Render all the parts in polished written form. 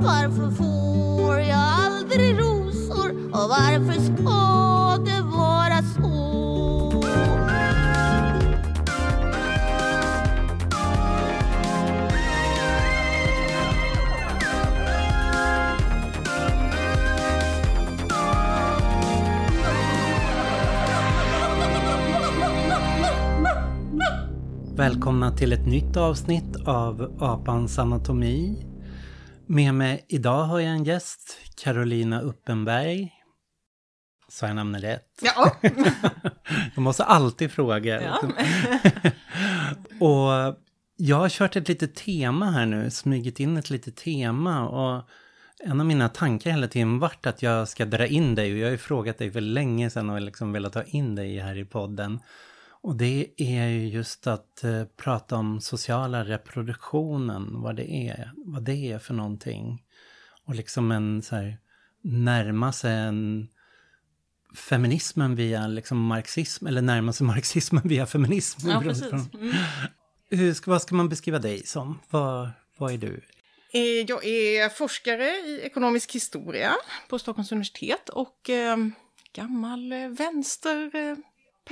Varför får jag aldrig rosor? Och varför ska det vara så? Välkomna till ett nytt avsnitt av Apans anatomi. Med mig idag har jag en gäst, Carolina Uppenberg. Så jag namnet rätt? Ja. Jag måste alltid fråga. Ja. Och jag har kört ett litet tema här nu, smugit in ett litet tema. Och en av mina tankar hela tiden varit att jag ska dra in dig. Och jag har ju frågat dig för länge sedan och liksom velat ta in dig här i podden. Och det är ju just att prata om sociala reproduktionen, vad det är för någonting. Och liksom en så här, närma sig en feminismen via liksom marxism, eller närma sig marxismen via feminism. Ja, precis. Vad ska man beskriva dig som? Vad är du? Jag är forskare i ekonomisk historia på Stockholms universitet och gammal vänsterperson.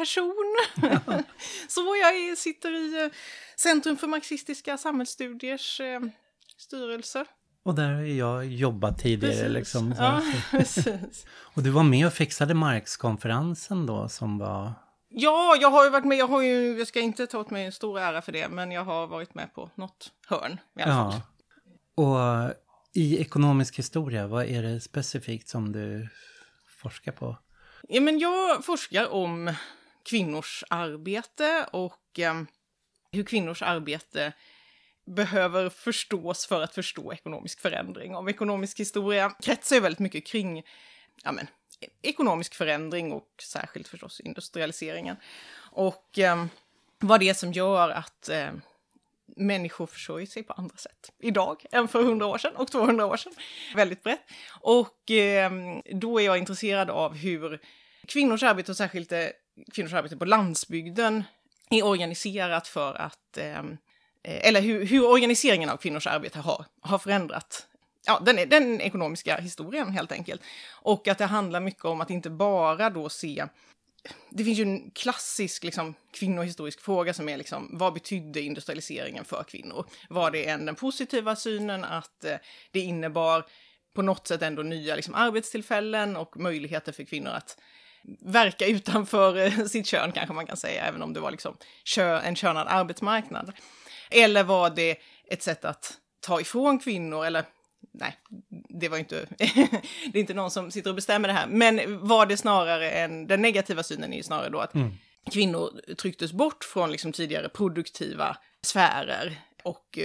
Så jag sitter i Centrum för marxistiska samhällsstudiers styrelse. Och där har jag jobbat tidigare. Precis. Liksom. Ja, precis. Och du var med och fixade Marx-konferensen då som var... Ja, jag har ju varit med. Jag ska inte ta åt mig en stor ära för det, men jag har varit med på något hörn i alla fall. Och i ekonomisk historia, vad är det specifikt som du forskar på? Ja, men jag forskar om kvinnors arbete och hur kvinnors arbete behöver förstås för att förstå ekonomisk förändring. Om ekonomisk historia kretsar ju väldigt mycket kring ekonomisk förändring och särskilt förstås industrialiseringen. Och vad det är som gör att människor försörjer sig på andra sätt idag än för 100 år sedan och 200 år sedan. Väldigt brett. Och då är jag intresserad av hur kvinnors arbete och särskilt kvinnors arbete på landsbygden är organiserat för att, eller hur organiseringen av kvinnors arbete har förändrat den ekonomiska historien helt enkelt. Och att det handlar mycket om att inte bara då se, det finns ju en klassisk liksom, kvinnohistorisk fråga som är liksom, vad betydde industrialiseringen för kvinnor? Var det den positiva synen att det innebar på något sätt ändå nya liksom, arbetstillfällen och möjligheter för kvinnor att verka utanför sitt kön kanske man kan säga, även om det var liksom en könad arbetsmarknad. Eller var det ett sätt att ta ifrån kvinnor, eller nej, det var inte det är inte någon som sitter och bestämmer det här, men var det snarare den negativa synen är ju snarare då att kvinnor trycktes bort från liksom tidigare produktiva sfärer och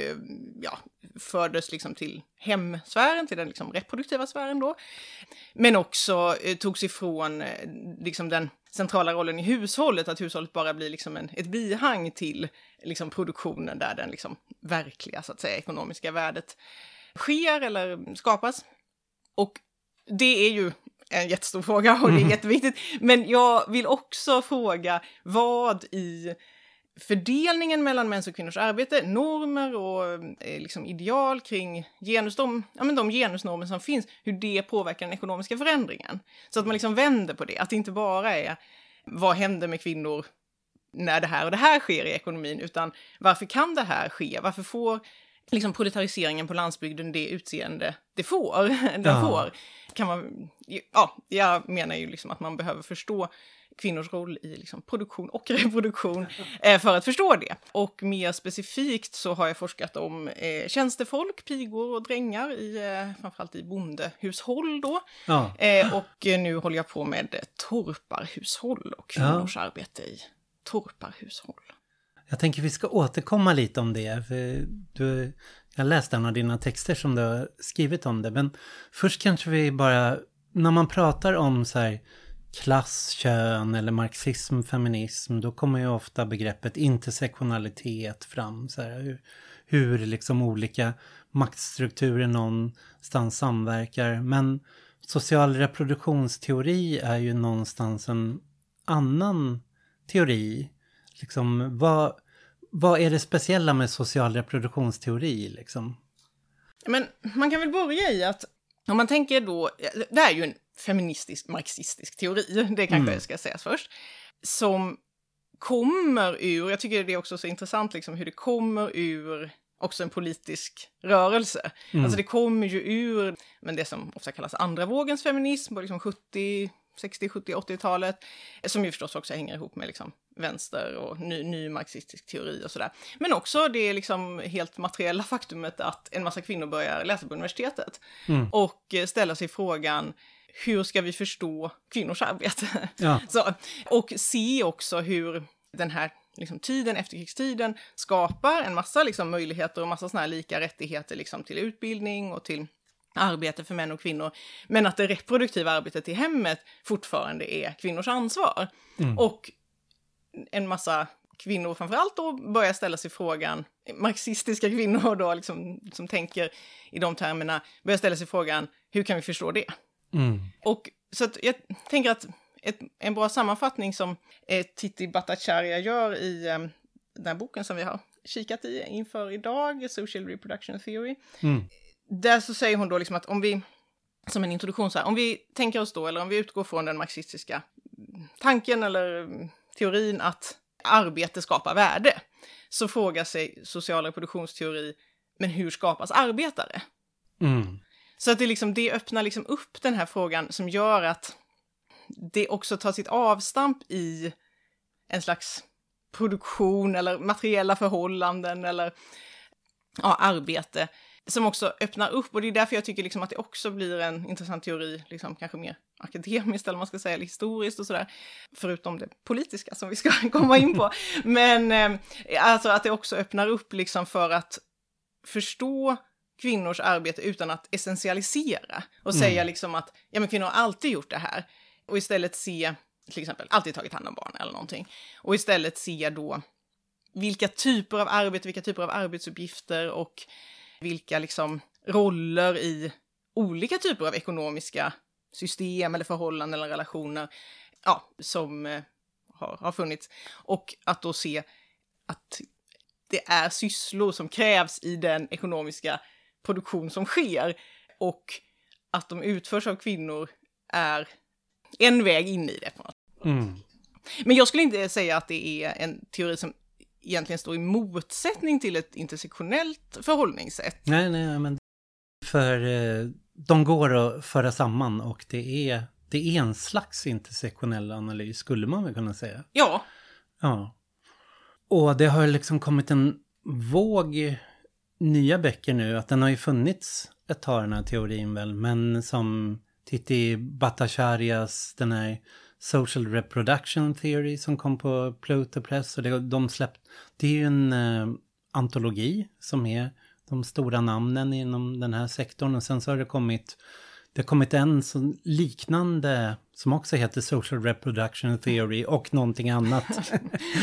fördes liksom till hemsfären, till den liksom reproduktiva sfären då. Men också togs ifrån liksom den centrala rollen i hushållet, att hushållet bara blir liksom ett bihang till liksom produktionen där den liksom verkliga så att säga ekonomiska värdet sker eller skapas. Och det är ju en jättestor fråga och det är jätteviktigt. Men jag vill också fråga vad i fördelningen mellan mäns och kvinnors arbete, normer och liksom ideal kring de genusnormer som finns, hur det påverkar den ekonomiska förändringen. Så att man liksom vänder på det, att det inte bara är vad händer med kvinnor när det här och det här sker i ekonomin, utan varför kan det här ske? Varför får liksom proletariseringen på landsbygden det utseende det får? Jag menar ju liksom att man behöver förstå kvinnors roll i liksom produktion och reproduktion för att förstå det. Och mer specifikt så har jag forskat om tjänstefolk, pigor och drängar framförallt i bondehushåll då. Ja. Och nu håller jag på med torparhushåll och kvinnors arbete i torparhushåll. Jag tänker vi ska återkomma lite om det. För jag läste en av dina texter som du har skrivit om det. Men först kanske vi bara, när man pratar om så här klass, kön eller marxism, feminism, då kommer ju ofta begreppet intersektionalitet fram. Så här, hur liksom olika maktstrukturer någonstans samverkar. Men social reproduktionsteori är ju någonstans en annan teori. Liksom, vad är det speciella med social reproduktionsteori liksom? Men man kan väl börja i att, om man tänker då, det är ju en feministisk, marxistisk teori, det kanske ska sägas först, som kommer ur, jag tycker det är också så intressant liksom, hur det kommer ur också en politisk rörelse. Alltså det kommer ju ur, men det som ofta kallas andra vågens feminism på liksom 60, 70, 80-talet, som ju förstås också hänger ihop med liksom vänster och ny marxistisk teori och sådär. Men också det liksom helt materiella faktumet att en massa kvinnor börjar läsa på universitetet och ställa sig frågan, hur ska vi förstå kvinnors arbete? Ja. Så, och se också hur den här liksom tiden, efterkrigstiden, skapar en massa liksom möjligheter och massa såna här lika rättigheter liksom till utbildning och till arbete för män och kvinnor, men att det reproduktiva arbetet i hemmet fortfarande är kvinnors ansvar. Och en massa kvinnor framförallt då börjar ställa sig frågan, marxistiska kvinnor då liksom, som tänker i de termerna, börjar ställa sig frågan, hur kan vi förstå det? Och så att jag tänker att en bra sammanfattning som Titi Bhattacharya gör i den här boken som vi har kikat i inför idag, Social Reproduction Theory. Där så säger hon då liksom att om vi, som en introduktion så här, om vi tänker oss då, eller om vi utgår från den marxistiska tanken eller teorin att arbete skapar värde, så frågar sig social reproduktionsteori, men hur skapas arbetare? Så att det öppnar liksom upp den här frågan som gör att det också tar sitt avstamp i en slags produktion eller materiella förhållanden eller arbete som också öppnar upp. Och det är därför jag tycker liksom att det också blir en intressant teori, liksom kanske mer akademiskt eller man ska säga historiskt och sådär, förutom det politiska som vi ska komma in på. Men alltså att det också öppnar upp liksom för att förstå kvinnors arbete utan att essentialisera och säga liksom att ja, men kvinnor har alltid gjort det här, och istället se, till exempel, alltid tagit hand om barn eller någonting, och istället se då vilka typer av arbete, vilka typer av arbetsuppgifter och vilka liksom roller i olika typer av ekonomiska system eller förhållanden eller relationer som har funnits, och att då se att det är sysslor som krävs i den ekonomiska produktion som sker, och att de utförs av kvinnor är en väg in i det på något. Men jag skulle inte säga att det är en teori som egentligen står i motsättning till ett intersektionellt förhållningssätt. Nej, men för de går att föra samman, och det är en slags intersektionell analys, skulle man väl kunna säga. Ja. Och det har liksom kommit en våg nya böcker nu, att den har ju funnits ett tag, den här teorin väl, men som Titi Bhattacharyas den här Social Reproduction Theory som kom på Pluto Press, och det är ju en antologi som är de stora namnen inom den här sektorn, och sen så har det kommit en så liknande som också heter Social Reproduction Theory och någonting annat.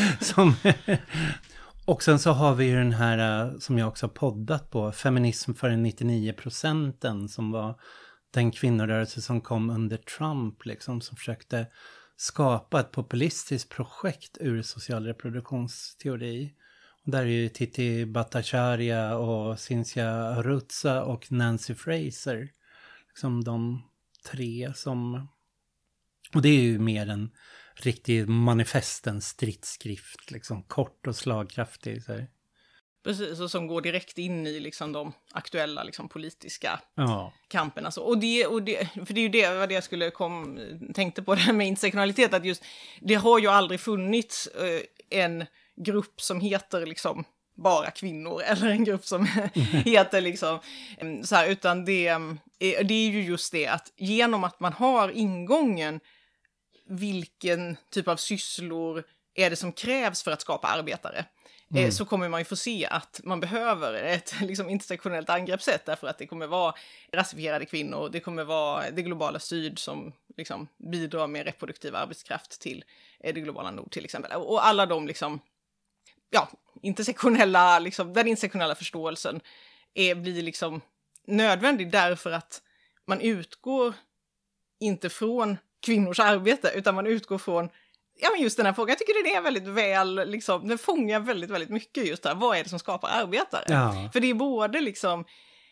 Och sen så har vi ju den här som jag också har poddat på, Feminism för 99%, som var den kvinnorörelse som kom under Trump liksom, som försökte skapa ett populistiskt projekt ur social reproduktionsteori. Och där är ju Titi Bhattacharya och Cynthia Arruzza och Nancy Fraser liksom de tre som, och det är ju mer en riktig manifest, en stridsskrift liksom, kort och slagkraftig så här. Precis, och som går direkt in i liksom de aktuella liksom politiska kamperna. Så. Och det, för det är ju vad det jag skulle tänkte på det här med intersektionalitet, att just det har ju aldrig funnits en grupp som heter liksom bara kvinnor, eller en grupp som heter liksom så här, utan det är ju just det att genom att man har ingången vilken typ av sysslor är det som krävs för att skapa arbetare, så kommer man ju få se att man behöver ett liksom intersektionellt angreppssätt, därför att det kommer vara rasifierade kvinnor, det kommer vara det globala syd som liksom bidrar med reproduktiv arbetskraft till det globala nord till exempel, och alla de liksom intersektionella liksom, den intersektionella förståelsen blir liksom nödvändig, därför att man utgår inte från kvinnors arbete, utan man utgår från men just den här frågan. Jag tycker det är väldigt väl, liksom, den fångar väldigt, väldigt mycket just där. Vad är det som skapar arbetare? Ja. För det är både liksom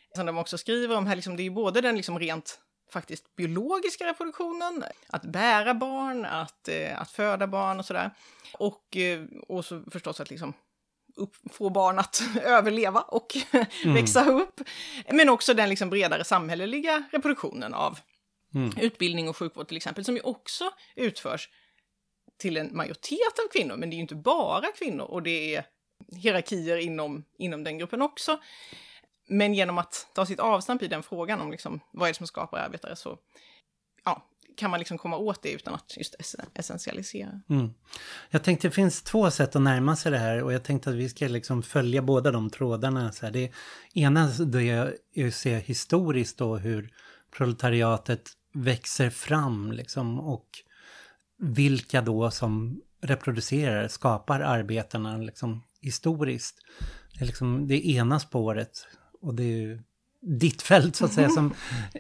som de också skriver om här, liksom, det är ju både den liksom rent faktiskt biologiska reproduktionen, att bära barn, att föda barn och sådär. Och så förstås att liksom få barn att överleva och växa upp. Men också den liksom bredare samhälleliga reproduktionen av utbildning och sjukvård till exempel, som ju också utförs till en majoritet av kvinnor, men det är ju inte bara kvinnor och det är hierarkier inom den gruppen också. Men genom att ta sitt avstamp i den frågan om liksom, vad är det som skapar arbetare, så kan man liksom komma åt det utan att just essentialisera. Jag tänkte det finns 2 sätt att närma sig det här, och jag tänkte att vi ska liksom följa båda de trådarna. Så här. Det ena det är att se historiskt då hur proletariatet växer fram liksom, och vilka då som reproducerar, skapar arbetarna liksom, historiskt. Det är liksom det ena spåret, och det är ju ditt fält så att säga som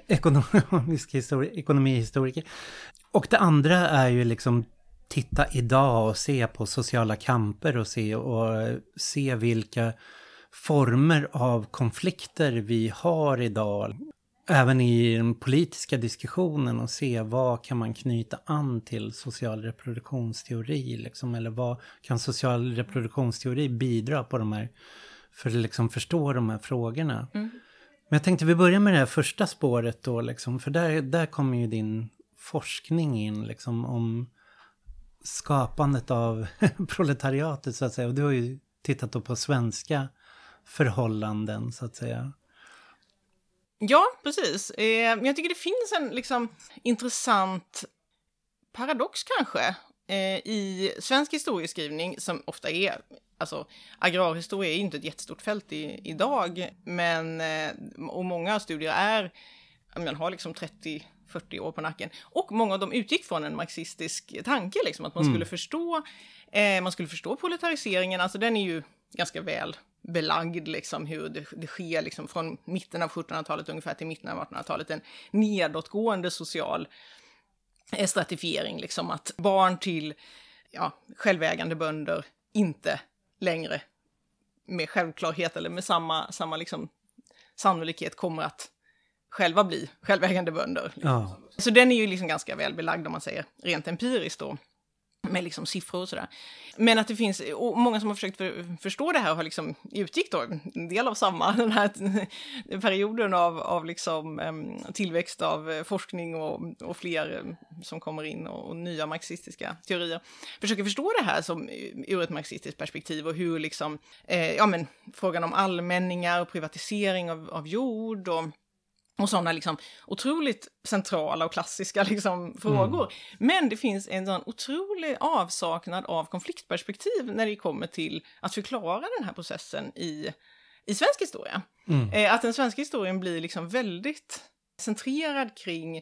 ekonomihistoriker. Och det andra är ju liksom titta idag och se på sociala kamper och se vilka former av konflikter vi har idag. Även i den politiska diskussionen, och se vad kan man knyta an till social reproduktionsteori liksom, eller vad kan social reproduktionsteori bidra på de här, för att liksom förstå de här frågorna. Men jag tänkte vi börjar med det här första spåret då liksom, för där kommer ju din forskning in liksom om skapandet av proletariatet så att säga, och du har ju tittat då på svenska förhållanden så att säga. Ja, precis. Men jag tycker det finns en liksom intressant paradox kanske i svensk historieskrivning som ofta är, alltså agrarhistoria är inte ett jättestort fält idag, men och många studier har liksom 30-40 år på nacken, och många av dem utgick från en marxistisk tanke liksom, att man skulle förstå proletariseringen, alltså den är ju ganska väl belagd liksom, hur det sker liksom, från mitten av 1700-talet ungefär till mitten av 1800-talet, en nedåtgående social stratifiering, liksom, att barn till självägande bönder inte längre med självklarhet eller med samma liksom, sannolikhet kommer att själva bli självägande bönder. Ja. Så den är ju liksom ganska väl belagd om man säger rent empiriskt då, med liksom siffror och sådär. Men att det finns, och många som har försökt förstå det här har liksom utgick då en del av den här perioden av liksom tillväxt av forskning och fler som kommer in och nya marxistiska teorier försöker förstå det här som ur ett marxistiskt perspektiv, och hur liksom frågan om allmänningar och privatisering av jord och sådana liksom otroligt centrala och klassiska liksom frågor. Men det finns en sån otrolig avsaknad av konfliktperspektiv när det kommer till att förklara den här processen i svensk historia. Att den svenska historien blir liksom väldigt centrerad kring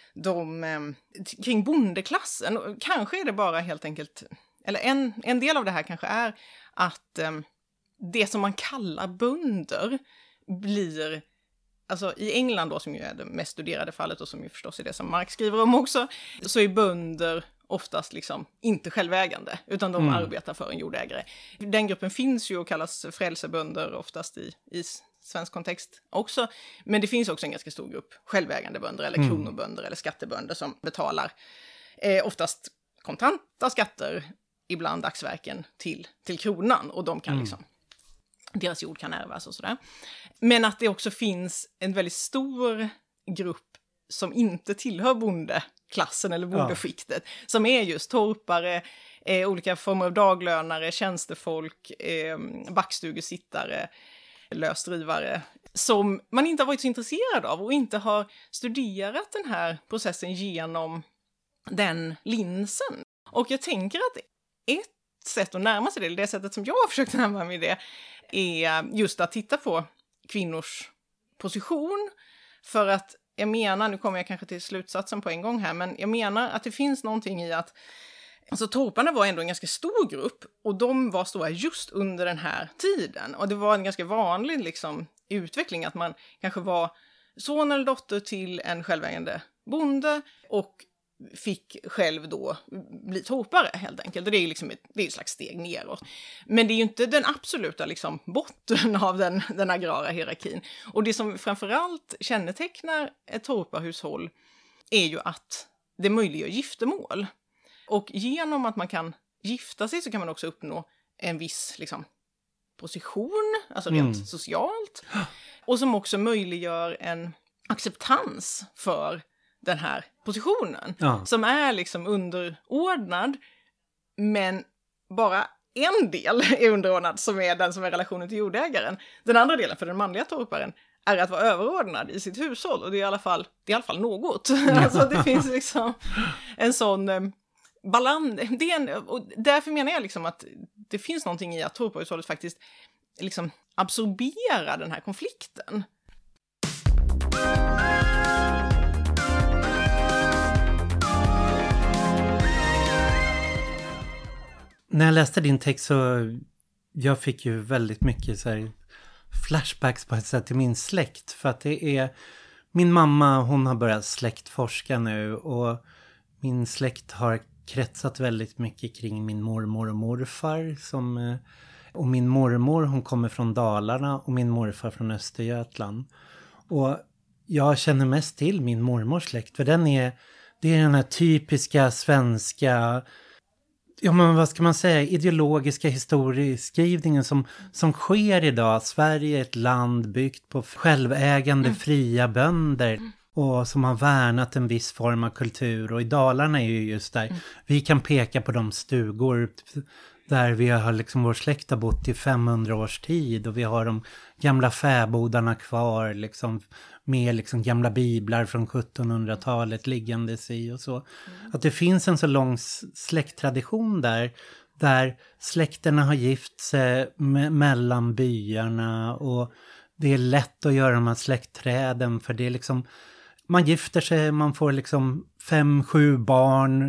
bondeklassen. Och kanske är det bara helt enkelt, eller en del av det här kanske är att det som man kallar bönder blir, alltså i England då, som ju är det mest studerade fallet och som ju förstås är det som Marx skriver om också, så är bönder oftast liksom inte självägande, utan de arbetar för en jordägare. Den gruppen finns ju och kallas frälsebönder oftast i svensk kontext också, men det finns också en ganska stor grupp självägande bönder eller kronobönder eller skattebönder som betalar oftast kontanta skatter, ibland dagsverken till kronan, och de kan liksom, deras jord kan ärvas och sådär. Men att det också finns en väldigt stor grupp som inte tillhör bondeklassen eller bondeskiktet, som är just torpare, olika former av daglönare, tjänstefolk, backstugesittare, lösdrivare, som man inte har varit så intresserad av och inte har studerat den här processen genom den linsen. Och jag tänker att ett sätt att närma sig det sättet som jag har försökt närma mig det, är just att titta på kvinnors position. För att jag menar, nu kommer jag kanske till slutsatsen på en gång här, men jag menar att det finns någonting i att, alltså torparna var ändå en ganska stor grupp, och de var stora just under den här tiden. Och det var en ganska vanlig liksom utveckling att man kanske var son eller dotter till en självägande bonde, och fick själv då bli torpare helt enkelt. Och det är liksom det är ett slags steg neråt. Men det är ju inte den absoluta liksom botten av den agrara hierarkin. Och det som framförallt kännetecknar ett torparhushåll är ju att det möjliggör giftermål. Och genom att man kan gifta sig så kan man också uppnå en viss liksom position, alltså rent socialt. Och som också möjliggör en acceptans för den här positionen. Som är liksom underordnad, men bara en del är underordnad, som är den som är relationen till jordägaren. Den andra delen för den manliga torparen är att vara överordnad i sitt hushåll, och det är i alla fall något. Alltså det finns liksom en sån balans. Och därför menar jag liksom att det finns någonting i att torparhushållet faktiskt liksom absorberar den här konflikten. När jag läste din text så jag fick ju väldigt mycket så här flashbacks på ett sätt till min släkt. För att det är min mamma, hon har börjat släktforska nu, och min släkt har kretsat väldigt mycket kring min mormor och morfar. Och min mormor, hon kommer från Dalarna och min morfar från Östergötland. Och jag känner mest till min mormors släkt, för det är den här typiska svenska, ja men vad ska man säga, ideologiska historieskrivningen som sker idag. Sverige är ett land byggt på självägande fria bönder och som har värnat en viss form av kultur. Och i Dalarna är ju just där vi kan peka på de stugor där vi har liksom vår släkt har bott i 500 års tid, och vi har de gamla fäbodarna kvar liksom, med liksom gamla biblar från 1700-talet liggandes i och så. Att det finns en så lång släkttradition där släkterna har gift sig mellan byarna, och det är lätt att göra de här släktträden, för det är liksom, man gifter sig, man får liksom 5-7 barn,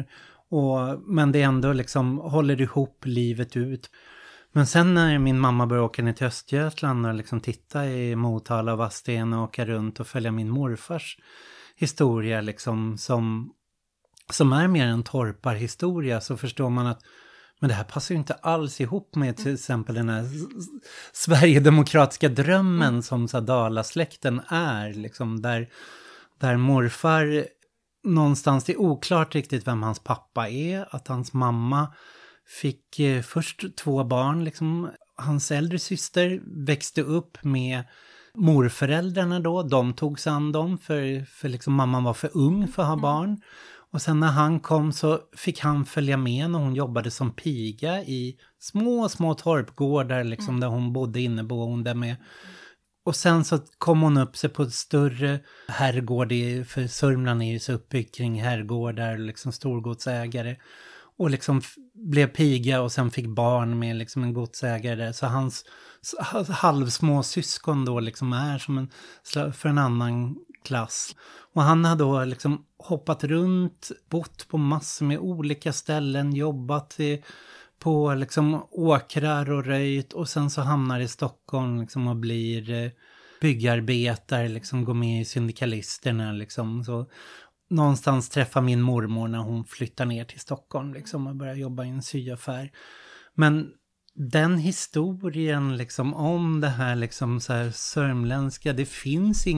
men det ändå liksom håller ihop livet ut. Men sen när min mamma började åka ner till Östergötland och liksom titta i Motala och Vadstena och åka runt och följa min morfars historia liksom, som är mer en torparhistoria, så förstår man att men det här passar ju inte alls ihop med till exempel den här Sverigedemokratiska drömmen som så Dalasläkten är liksom, där morfar någonstans, det är oklart riktigt vem hans pappa är, att hans mamma fick först 2 barn liksom. Hans äldre syster växte upp med morföräldrarna då, de tog sig an dem för liksom mamman var för ung för att ha barn. Och sen när han kom så fick han följa med när hon jobbade som piga i små torpgårdar liksom, där hon bodde inneboende med. Och sen så kom hon upp sig på ett större herrgård, för Sörmland är ju så uppbyggt kring herrgårdar, liksom storgodsägare. Och liksom blev piga och sen fick barn med liksom en godsägare där. Så hans halvsmå syskon då liksom är som för en annan klass. Och han har då liksom hoppat runt, bott på massor med olika ställen, jobbat på liksom åkrar och röjt, och sen så hamnar i Stockholm liksom och blir byggarbetare, liksom går med i syndikalisterna liksom. Så någonstans träffar min mormor när hon flyttar ner till Stockholm liksom och börjar jobba i en syaffär. Men den historien liksom om det här liksom så här sörmländska, det finns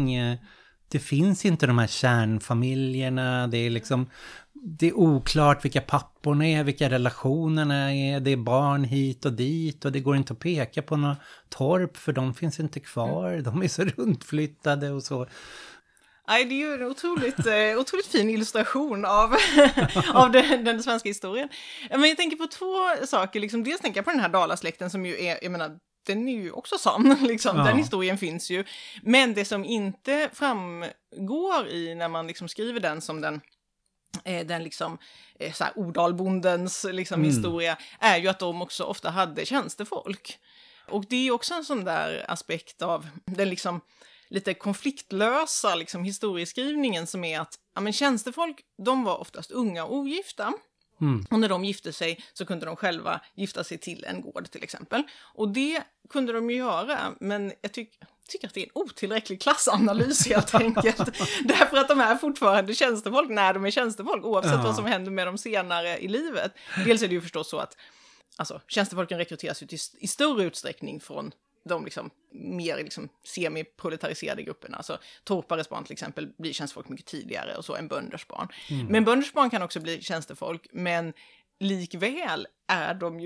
inte de här kärnfamiljerna, det är liksom, det är oklart vilka papporna är, vilka relationerna är, det är barn hit och dit, och det går inte att peka på några torp för de finns inte kvar, de är så runtflyttade och så. Nej, det är ju en otroligt fin illustration av den svenska historien. Men jag tänker på 2 saker, liksom, dels tänker jag på den här Dalasläkten som ju är, jag menar, den är ju också sann, liksom. Ja. Den historien finns ju. Men det som inte framgår i när man liksom skriver den som den liksom så här Odalbondens liksom historia, är ju att de också ofta hade tjänstefolk. Och det är ju också en sån där aspekt av den liksom lite konfliktlösa liksom historieskrivningen, som är att ja, men tjänstefolk, de var oftast unga och ogifta. Och när de gifte sig så kunde de själva gifta sig till en gård till exempel. Och det kunde de ju göra, men jag tycker tycker att det är en otillräcklig klassanalys helt enkelt. Därför att de är fortfarande tjänstefolk när de är tjänstefolk, oavsett vad som händer med dem senare i livet. Dels är det ju förstås så att tjänstefolken rekryteras ut i större utsträckning från de liksom mer liksom semi-proletariserade grupperna. Alltså torpares barn till exempel blir tjänstefolk mycket tidigare och så än bönders barn. Men bönders barn kan också bli tjänstefolk, men likväl är de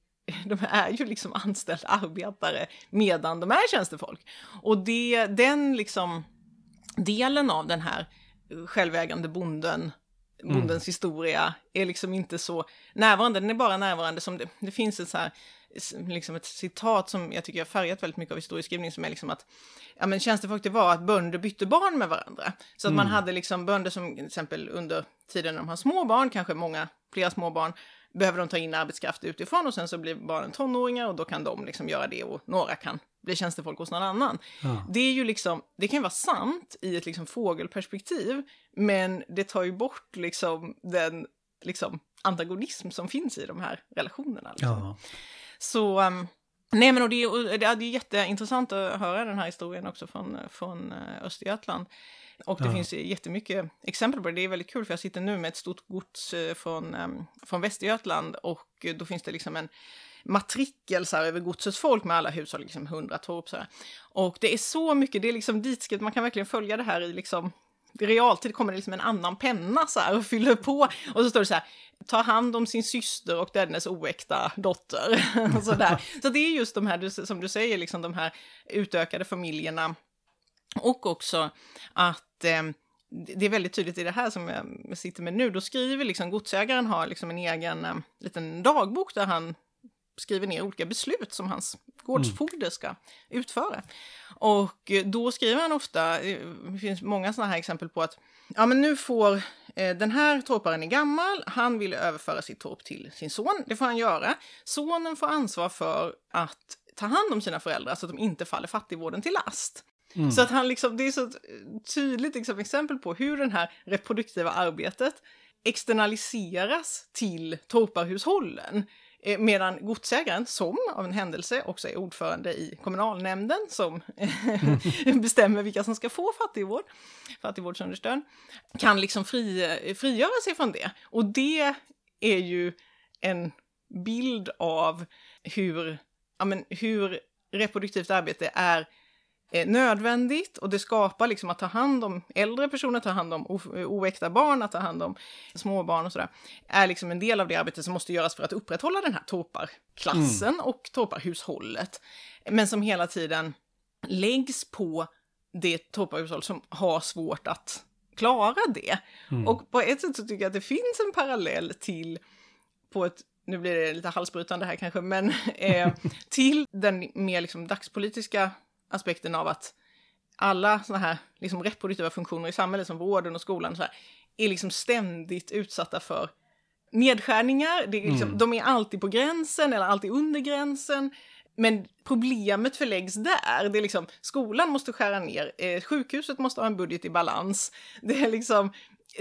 är ju liksom anställda arbetare medan de är tjänstefolk. Och den liksom delen av den här självägande bondens historia är liksom inte så närvarande. Den är bara närvarande som det finns ett citat som jag tycker har färgat väldigt mycket av historieskrivning, som är liksom att tjänstefolk, det var att bönder bytte barn med varandra. Så att man hade liksom bönder som till exempel under tiden när de har små barn, kanske flera små barn, behöver de ta in arbetskraft utifrån, och sen så blir barnen tonåringar och då kan de liksom göra det, och några kan bli tjänstefolk hos någon annan. Ja. Det är ju liksom, det kan ju vara sant i ett liksom fågelperspektiv, men det tar ju bort liksom den liksom antagonism som finns i de här relationerna. Liksom. Ja. Så nej, men det är jätteintressant att höra den här historien också från Östergötland. Och det finns jättemycket exempel på det. Det är väldigt kul, för jag sitter nu med ett stort gods från Västergötland, och då finns det liksom en matrikel så här, över godsets folk med alla hushåll, liksom 100 torp så här. Och det är så mycket, det är liksom ditskrivet, man kan verkligen följa det här i liksom i realtid, kommer det liksom en annan penna så här och fyller på, och så står det så här: ta hand om sin syster och dennes oäkta dotter. Och så där. Så det är just de här, som du säger, liksom de här utökade familjerna. Och också att det är väldigt tydligt i det här som jag sitter med nu. Då skriver liksom godsägaren, har liksom en egen liten dagbok där han skriver ner olika beslut som hans gårdsfogde ska utföra. Och då skriver han ofta, det finns många sådana här exempel på att men nu får den här torparen är gammal, han vill överföra sitt torp till sin son. Det får han göra. Sonen får ansvar för att ta hand om sina föräldrar så att de inte faller fattigvården till last. Så att han liksom, det är så tydligt liksom exempel på hur det här reproduktiva arbetet externaliseras till torparhushållen. Medan godsägaren, som av en händelse också är ordförande i kommunalnämnden som bestämmer vilka som ska få fattigvårdsunderstöd, kan liksom frigöra sig från det. Och det är ju en bild av hur reproduktivt arbete är nödvändigt, och det skapar liksom att ta hand om äldre personer, ta hand om oäkta barn, att ta hand om småbarn och sådär, är liksom en del av det arbete som måste göras för att upprätthålla den här torparklassen och torparhushållet, men som hela tiden läggs på det torparhushåll som har svårt att klara det. Och på ett sätt så tycker jag att det finns en parallell till, på ett, nu blir det lite halsbrytande här kanske, men till den mer liksom dagspolitiska aspekten av att alla såna här liksom reproduktiva funktioner i samhället som vården och skolan och så här, är liksom ständigt utsatta för nedskärningar. Det är liksom, de är alltid på gränsen eller alltid under gränsen. Men problemet förläggs där. Det är liksom, skolan måste skära ner. Sjukhuset måste ha en budget i balans. Det är liksom,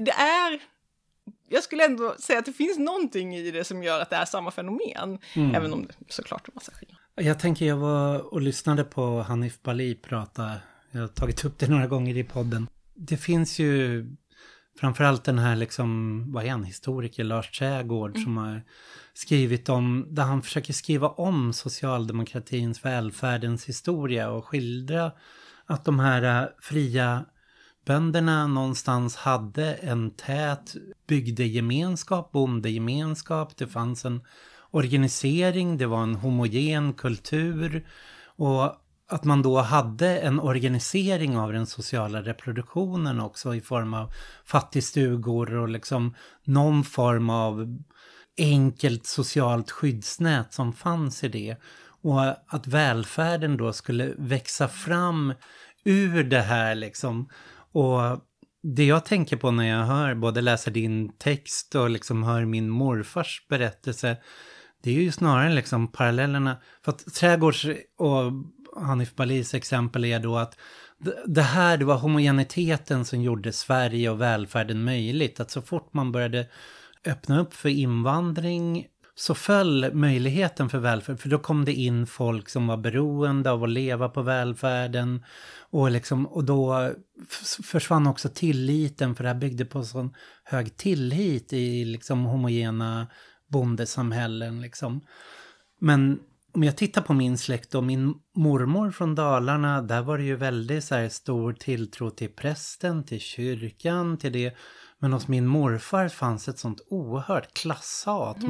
jag skulle ändå säga att det finns någonting i det som gör att det är samma fenomen. Även om det såklart är massa skillnad. Jag tänker, jag var och lyssnade på Hanif Bali prata. Jag har tagit upp det några gånger i podden. Det finns ju framförallt den här liksom, vad är han, historiker Lars Trägård som har skrivit om, där han försöker skriva om socialdemokratins välfärdens historia och skildra att de här fria bönderna någonstans hade en tät bygdegemenskap, bondegemenskap. Det fanns en organisering, det var en homogen kultur, och att man då hade en organisering av den sociala reproduktionen också i form av fattigstugor och liksom någon form av enkelt socialt skyddsnät som fanns i det. Och att välfärden då skulle växa fram ur det här liksom. Och det jag tänker på när jag hör, både läser din text och liksom hör min morfars berättelse, det är ju snarare liksom parallellerna. För att Trädgårds och Hanif Balis exempel är då att det var homogeniteten som gjorde Sverige och välfärden möjligt. Att så fort man började öppna upp för invandring så föll möjligheten för välfärd. För då kom det in folk som var beroende av att leva på välfärden. Och då försvann också tilliten, för det här byggde på sån hög tillit i liksom homogena bondesamhällen. Liksom. Men om jag tittar på min släkt och min mormor från Dalarna, där var det ju väldigt så här stor tilltro till prästen, till kyrkan, till det. Men hos min morfar fanns ett sånt oerhört klasshat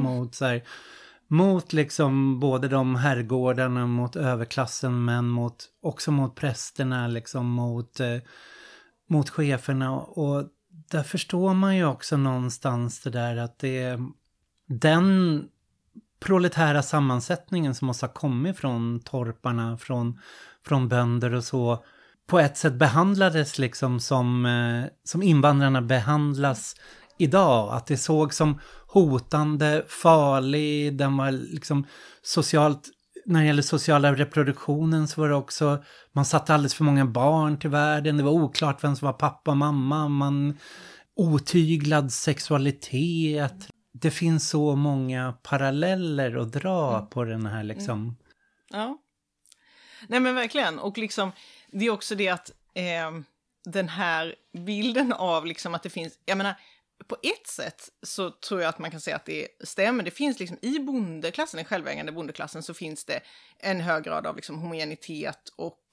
mot liksom både de herrgårdarna, mot överklassen, men också mot prästerna, liksom mot cheferna. Och där förstår man ju också någonstans det där att den proletära sammansättningen som måste ha kommit från torparna, från bönder och så, på ett sätt behandlades liksom som invandrarna behandlas idag. Att det såg som hotande, farlig, den var liksom socialt, när det gäller sociala reproduktionen så var det också, man satte alldeles för många barn till världen, det var oklart vem som var pappa och mamma, otyglad sexualitet. Det finns så många paralleller att dra på den här liksom. Ja. Nej men verkligen, och liksom det är också det att den här bilden av liksom att det finns, jag menar, på ett sätt så tror jag att man kan säga att det stämmer. Det finns liksom i bondeklassen, den självägande bondeklassen, så finns det en hög grad av liksom homogenitet och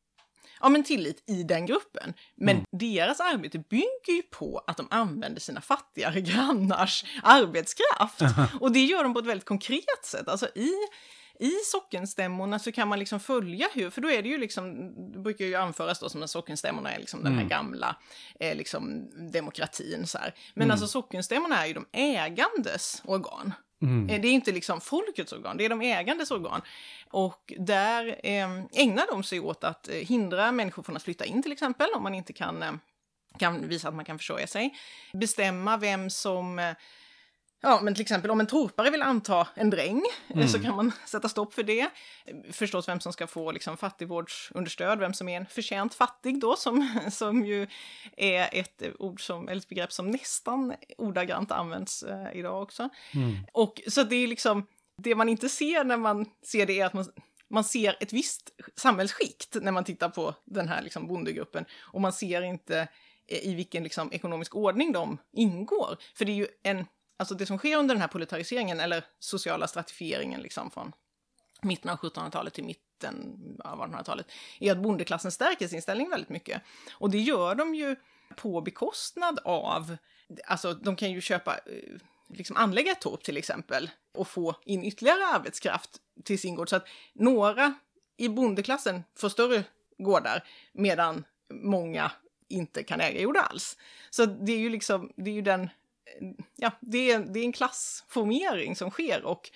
men tillit i den gruppen. Men deras arbete bygger ju på att de använder sina fattigare grannars arbetskraft. Och det gör de på ett väldigt konkret sätt. Alltså i sockenstämmorna så kan man liksom följa hur, för då är det ju liksom, det brukar ju anföras då som att sockenstämmorna är liksom den här gamla liksom demokratin så här. Men alltså sockenstämmorna är ju de ägandes organ. Det är inte liksom folkets organ, det är de ägandes organ. Och där ägnar de sig åt att hindra människor från att flytta in till exempel, om man inte kan visa att man kan försörja sig. Bestämma vem som... Ja, men till exempel om en torpare vill anta en dräng så kan man sätta stopp för det. Förstås vem som ska få liksom fattigvårdsunderstöd, vem som är en förtjänt fattig då, som ju är ett ett begrepp som nästan ordagrant används idag också. Och så det är liksom, det man inte ser när man ser det är att man ser ett visst samhällsskikt när man tittar på den här liksom bondegruppen, och man ser inte i vilken liksom ekonomisk ordning de ingår. För det är ju alltså det som sker under den här poletariseringen eller sociala stratifieringen liksom från mitten av 1700-talet till mitten av 1800-talet är att bondeklassen stärker sin ställning väldigt mycket. Och det gör de ju på bekostnad av, alltså de kan ju köpa, liksom anlägga ett torp till exempel och få in ytterligare arbetskraft till sin gård. Så att några i bondeklassen får större gårdar medan många inte kan äga jord alls. Så det är ju liksom, det är ju den... Ja, det är en klassformering som sker, och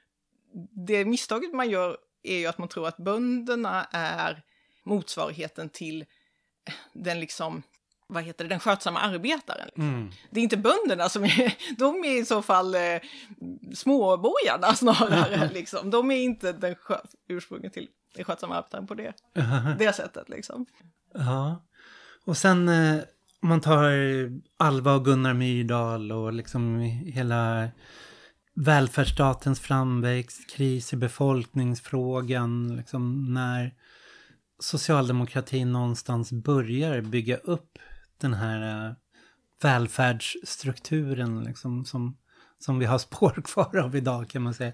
det misstaget man gör är ju att man tror att bönderna är motsvarigheten till den liksom, den skötsamma arbetaren. Det är inte bönderna som de är i så fall småborgarna snarare liksom. De är inte ursprunget till den skötsamma arbetaren på det sättet liksom. Ja, och sen... Om man tar Alva och Gunnar Myrdal och liksom hela välfärdsstatens framväxt, kris i befolkningsfrågan, liksom när socialdemokratin någonstans börjar bygga upp den här välfärdsstrukturen liksom, som vi har spår kvar av idag kan man säga.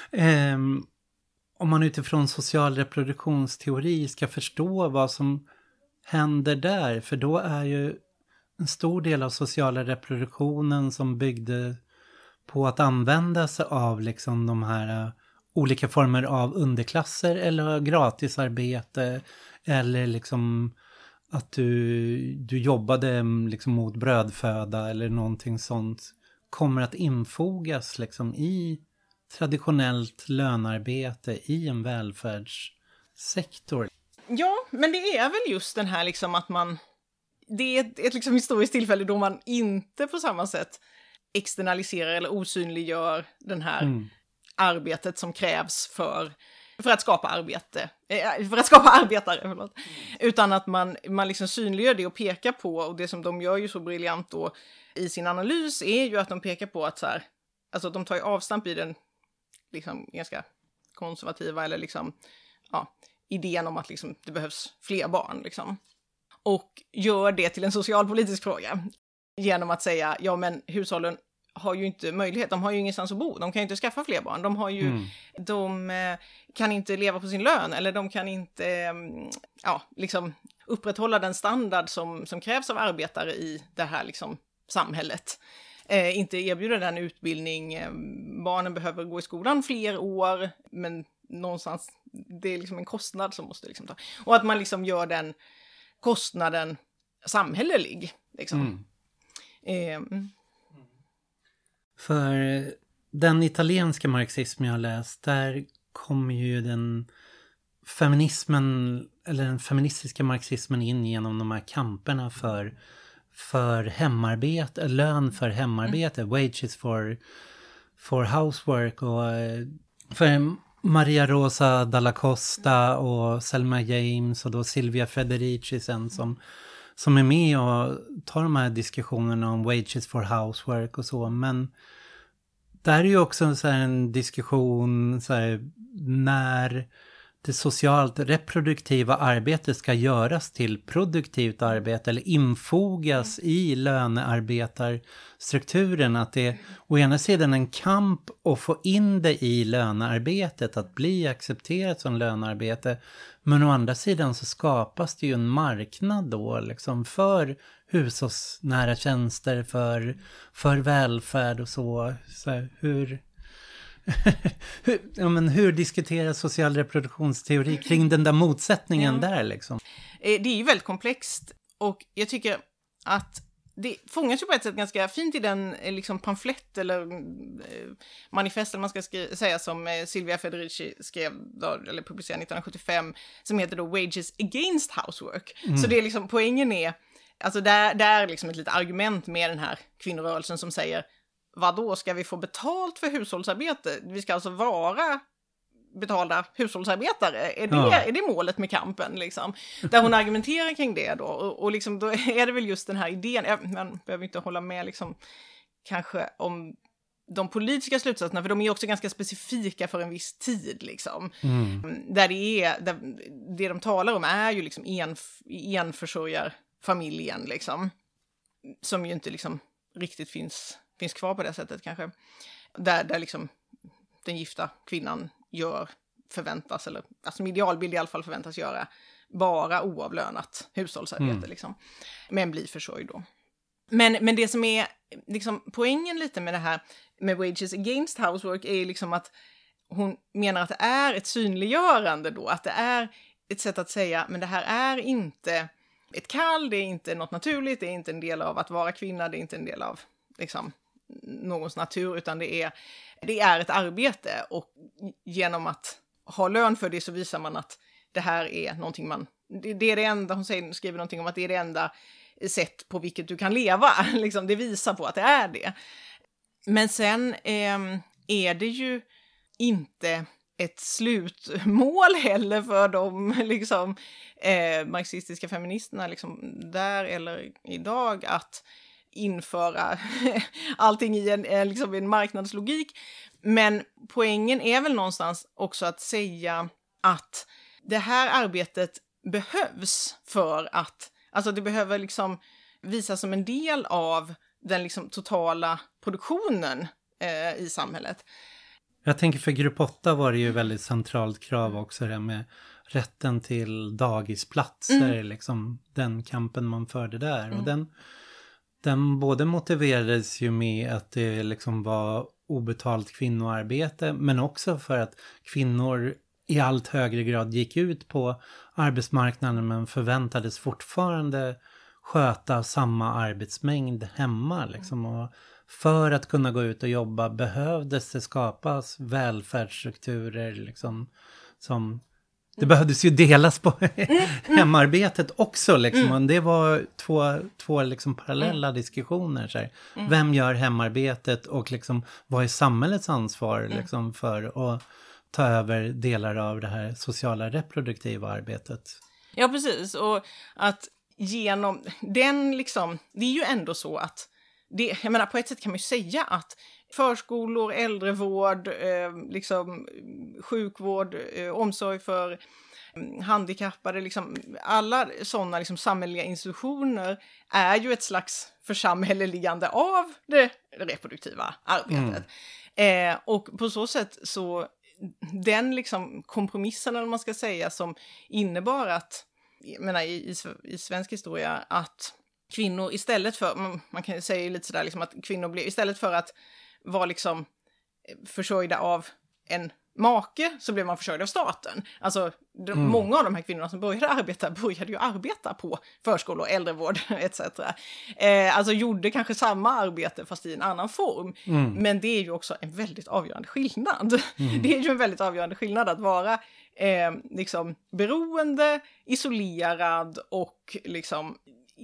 Om man utifrån social reproduktionsteori ska förstå vad som händer där, för då är ju en stor del av sociala reproduktionen som byggde på att använda sig av liksom de här olika former av underklasser eller gratisarbete, eller liksom att du jobbade liksom mot brödföda eller någonting sånt, kommer att infogas liksom i traditionellt lönarbete i en välfärdssektor. Ja, men det är väl just den här liksom att det är ett liksom historiskt tillfälle då man inte på samma sätt externaliserar eller osynliggör den här arbetet som krävs för att skapa arbete, för att skapa arbetare, förlåt. Utan att man liksom synliggör det och pekar på, och det som de gör ju så briljant då i sin analys är ju att de pekar på att så här, alltså de tar ju avstamp i den liksom ganska konservativa eller liksom, ja, idén om att liksom det behövs fler barn liksom. Och gör det till en socialpolitisk fråga genom att säga, ja men hushållen har ju inte möjlighet, de har ju ingenstans att bo, de kan ju inte skaffa fler barn, de har ju, de kan inte leva på sin lön, eller de kan inte, ja, liksom upprätthålla den standard som krävs av arbetare i det här liksom samhället. Inte erbjuda den utbildning, barnen behöver gå i skolan fler år, men någonstans, det är liksom en kostnad som måste liksom ta, och att man liksom gör den kostnaden samhällelig liksom. För den italienska marxismen jag har läst, där kommer ju den feministiska marxismen in genom de här kamperna för hemarbete, lön för hemarbete, wages for housework, och för Maria Rosa Dalla Costa och Selma James och då Silvia Federici sen som är med och tar de här diskussionerna om wages for housework och så. Men där är ju också så här en diskussion så här, när det socialt reproduktiva arbetet ska göras till produktivt arbete eller infogas i lönearbetarstrukturen. Att det är å ena sidan en kamp att få in det i lönearbetet, att bli accepterat som lönearbete. Men å andra sidan så skapas det ju en marknad då liksom för hushållsnära tjänster, för välfärd och så här, hur diskuteras social reproduktionsteori kring den där motsättningen där liksom? Det är ju väldigt komplext, och jag tycker att det fångas ju på ett sätt ganska fint i den liksom pamflett eller manifest, eller man ska säga, som Silvia Federici skrev då, eller publicerade 1975, som heter då Wages Against Housework. Så det är liksom, poängen är, alltså där är liksom ett litet argument med den här kvinnorörelsen som säger, vadå, ska vi få betalt för hushållsarbete? Vi ska alltså vara betalda hushållsarbetare. Är det målet med kampen? Liksom? Där hon argumenterar kring det då. Och liksom, då är det väl just den här idén. Man behöver inte hålla med liksom, kanske om de politiska slutsatserna, för de är också ganska specifika för en viss tid. Liksom. Där det de talar om är ju liksom enförsörjarfamiljen. Liksom, som ju inte liksom riktigt finns kvar på det sättet kanske. Där liksom den gifta kvinnan förväntas, eller alltså som idealbild i alla fall förväntas göra bara oavlönat hushållsarbete liksom. Men blir försörjd då. Men det som är liksom poängen lite med det här med Wages Against Housework är liksom att hon menar att det är ett synliggörande då, att det är ett sätt att säga, men det här är inte ett kall, det är inte något naturligt, det är inte en del av att vara kvinna, det är inte en del av liksom någons natur, utan det är ett arbete, och genom att ha lön för det så visar man att det här är någonting det är det enda, hon skriver någonting om att det är det enda sätt på vilket du kan leva, liksom, det visar på att det är det. Men sen är det ju inte ett slutmål heller för de liksom, marxistiska feministerna liksom, där eller idag att införa allting i en marknadslogik. Men poängen är väl någonstans också att säga att det här arbetet behövs för att, alltså det behöver liksom visas som en del av den liksom totala produktionen i samhället. Jag tänker för grupp 8 var det ju väldigt centralt krav också, det med rätten till dagisplatser, liksom den kampen man förde där. Och den både motiverades ju med att det liksom var obetalt kvinnoarbete, men också för att kvinnor i allt högre grad gick ut på arbetsmarknaden men förväntades fortfarande sköta samma arbetsmängd hemma liksom. Och för att kunna gå ut och jobba behövdes det skapas välfärdsstrukturer liksom, som det behövdes ju delas på hemarbetet också liksom. Det var två liksom parallella diskussioner så här. Vem gör hemarbetet och liksom vad är samhällets ansvar liksom för att ta över delar av det här sociala reproduktiva arbetet. Ja, precis, och att genom den liksom, det är ju ändå så att jag menar, på ett sätt kan man ju säga att förskolor, äldrevård, liksom sjukvård, omsorg för handikappade, liksom alla sådana liksom samhälleliga institutioner är ju ett slags församhälleligande av det reproduktiva arbetet. Och på så sätt så den liksom kompromissen, eller man ska säga, som innebar att, jag menar, i svensk historia, att kvinnor istället för, man kan säga lite sådär liksom, att kvinnor blev, istället för att vara liksom försörjda av en make, så blev man försörjd av staten. Alltså många av de här kvinnorna som började ju arbeta på förskolor, äldrevård etc. Alltså gjorde kanske samma arbete fast i en annan form. Men det är ju också en väldigt avgörande skillnad. Det är ju en väldigt avgörande skillnad att vara liksom beroende, isolerad och liksom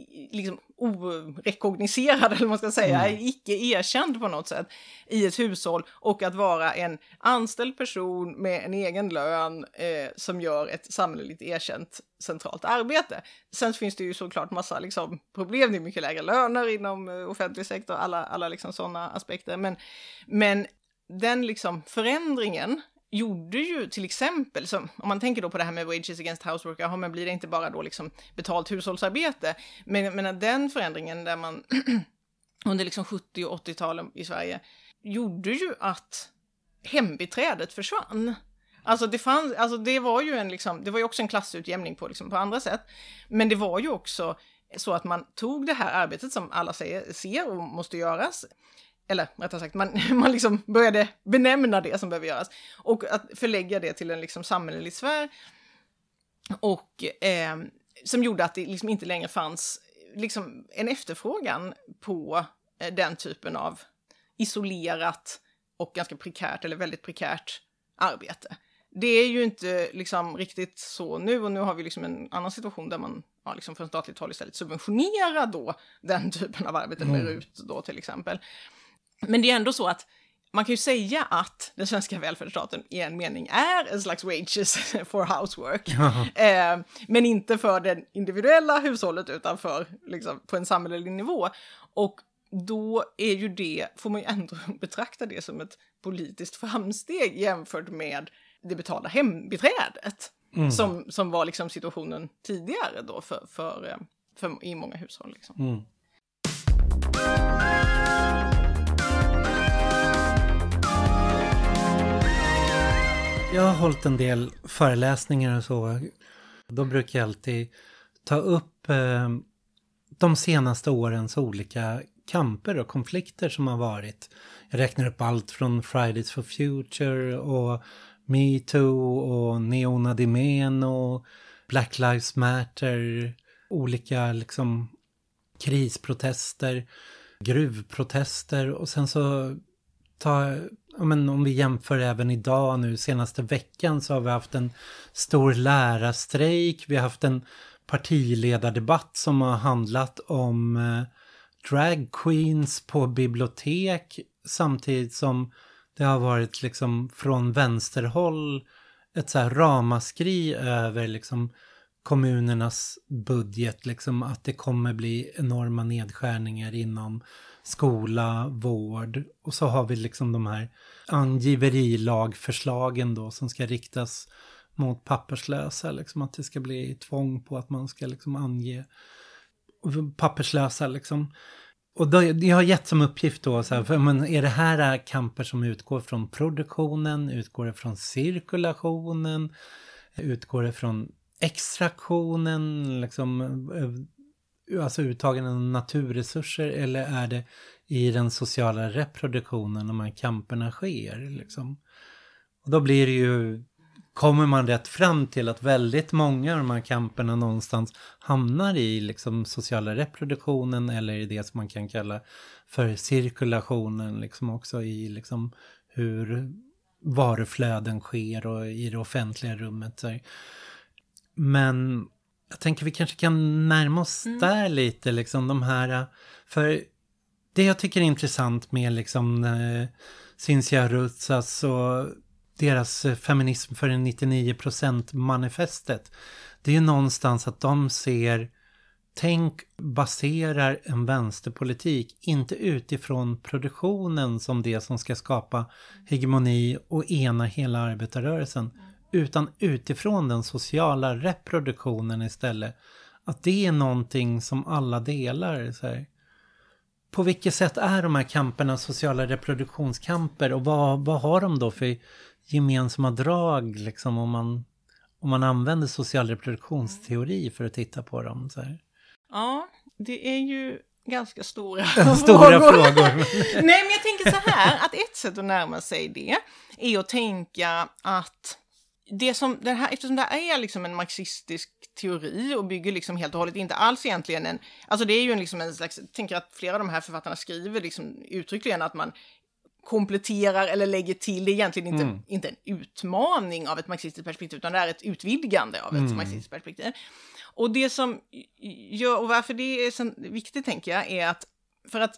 orekogniserad, eller man ska säga, icke erkänd på något sätt i ett hushåll, och att vara en anställd person med en egen lön som gör ett samhälleligt erkänt centralt arbete. Sen finns det ju såklart massa liksom problem, det är mycket lägre löner inom offentlig sektor, alla liksom sådana aspekter, men den liksom förändringen gjorde ju till exempel, som, om man tänker då på det här med Wages Against Housework, men blir det inte bara då liksom betalt hushållsarbete, men den förändringen där man under liksom 70- och 80-talen i Sverige gjorde ju att hembiträdet försvann. Alltså det var ju det var ju också en klassutjämning på andra sätt, men det var ju också så att man tog det här arbetet som alla ser och måste göras, eller rättare sagt, man liksom började benämna det som behöver göras och att förlägga det till en liksom samhällelig sfär, och som gjorde att det liksom inte längre fanns liksom en efterfrågan på den typen av isolerat och ganska prekärt eller väldigt prekärt arbete. Det är ju inte liksom riktigt så nu, och nu har vi liksom en annan situation där man liksom från statligt håll istället subventionerar då den typen av arbete med RUT då till exempel. Men det är ändå så att man kan ju säga att den svenska välfärdsstaten i en mening är en slags wages for housework. Men inte för det individuella hushållet, utan för liksom på en samhällelig nivå. Och då är ju det, får man ju ändå betrakta det som ett politiskt framsteg jämfört med det betalda hembiträdet. Som var liksom situationen tidigare då för i många hushåll liksom. Jag har hållit en del föreläsningar och så. Då brukar jag alltid ta upp de senaste årens olika kamper och konflikter som har varit. Jag räknar upp allt från Fridays for Future och Me Too och Neona Di Meno, Black Lives Matter, olika liksom krisprotester, gruvprotester, och sen så om vi jämför även idag nu, senaste veckan, så har vi haft en stor lärarstrejk. Vi har haft en partiledardebatt som har handlat om drag queens på bibliotek, samtidigt som det har varit liksom från vänsterhåll ett så här ramaskri över liksom kommunernas budget, liksom att det kommer bli enorma nedskärningar inom skola, vård, och så har vi liksom de här angiverilagförslagen då som ska riktas mot papperslösa, liksom att det ska bli tvång på att man ska liksom ange papperslösa liksom. Och då, jag har gett som uppgift då så här, men är det här kamper som utgår från produktionen, utgår det från cirkulationen, utgår det från extraktionen, liksom, alltså uttagen av naturresurser, eller är det i den sociala reproduktionen de här kamperna sker liksom? Och då blir det ju, kommer man rätt fram till att väldigt många av de här kamperna någonstans hamnar i liksom sociala reproduktionen, eller i det som man kan kalla för cirkulationen, liksom också i liksom hur varuflöden sker och i det offentliga rummet så här. Men jag tänker vi kanske kan närma oss där lite, liksom de här, för det jag tycker är intressant med liksom Cinzia Rutsas och deras feminism för en 99% manifestet, det är ju någonstans att de ser tänk baserar en vänsterpolitik inte utifrån produktionen som det som ska skapa hegemoni och ena hela arbetarrörelsen, utan utifrån den sociala reproduktionen istället. Att det är någonting som alla delar. Så här. På vilket sätt är de här kamperna sociala reproduktionskamper, och vad har de då för gemensamma drag liksom, om man använder social reproduktionsteori för att titta på dem? Så här. Ja, det är ju ganska stora frågor. Nej, men jag tänker så här, att ett sätt att närma sig det är att tänka att det som den här, eftersom det är liksom en marxistisk teori och bygger liksom helt och hållet inte alls egentligen alltså det är ju liksom en slags, jag tänker att flera av de här författarna skriver liksom uttryckligen att man kompletterar eller lägger till, det är egentligen inte en utmaning av ett marxistiskt perspektiv, utan det är ett utvidgande av ett marxistiskt perspektiv. Och det som gör, och varför det är så viktigt tänker jag, är att för att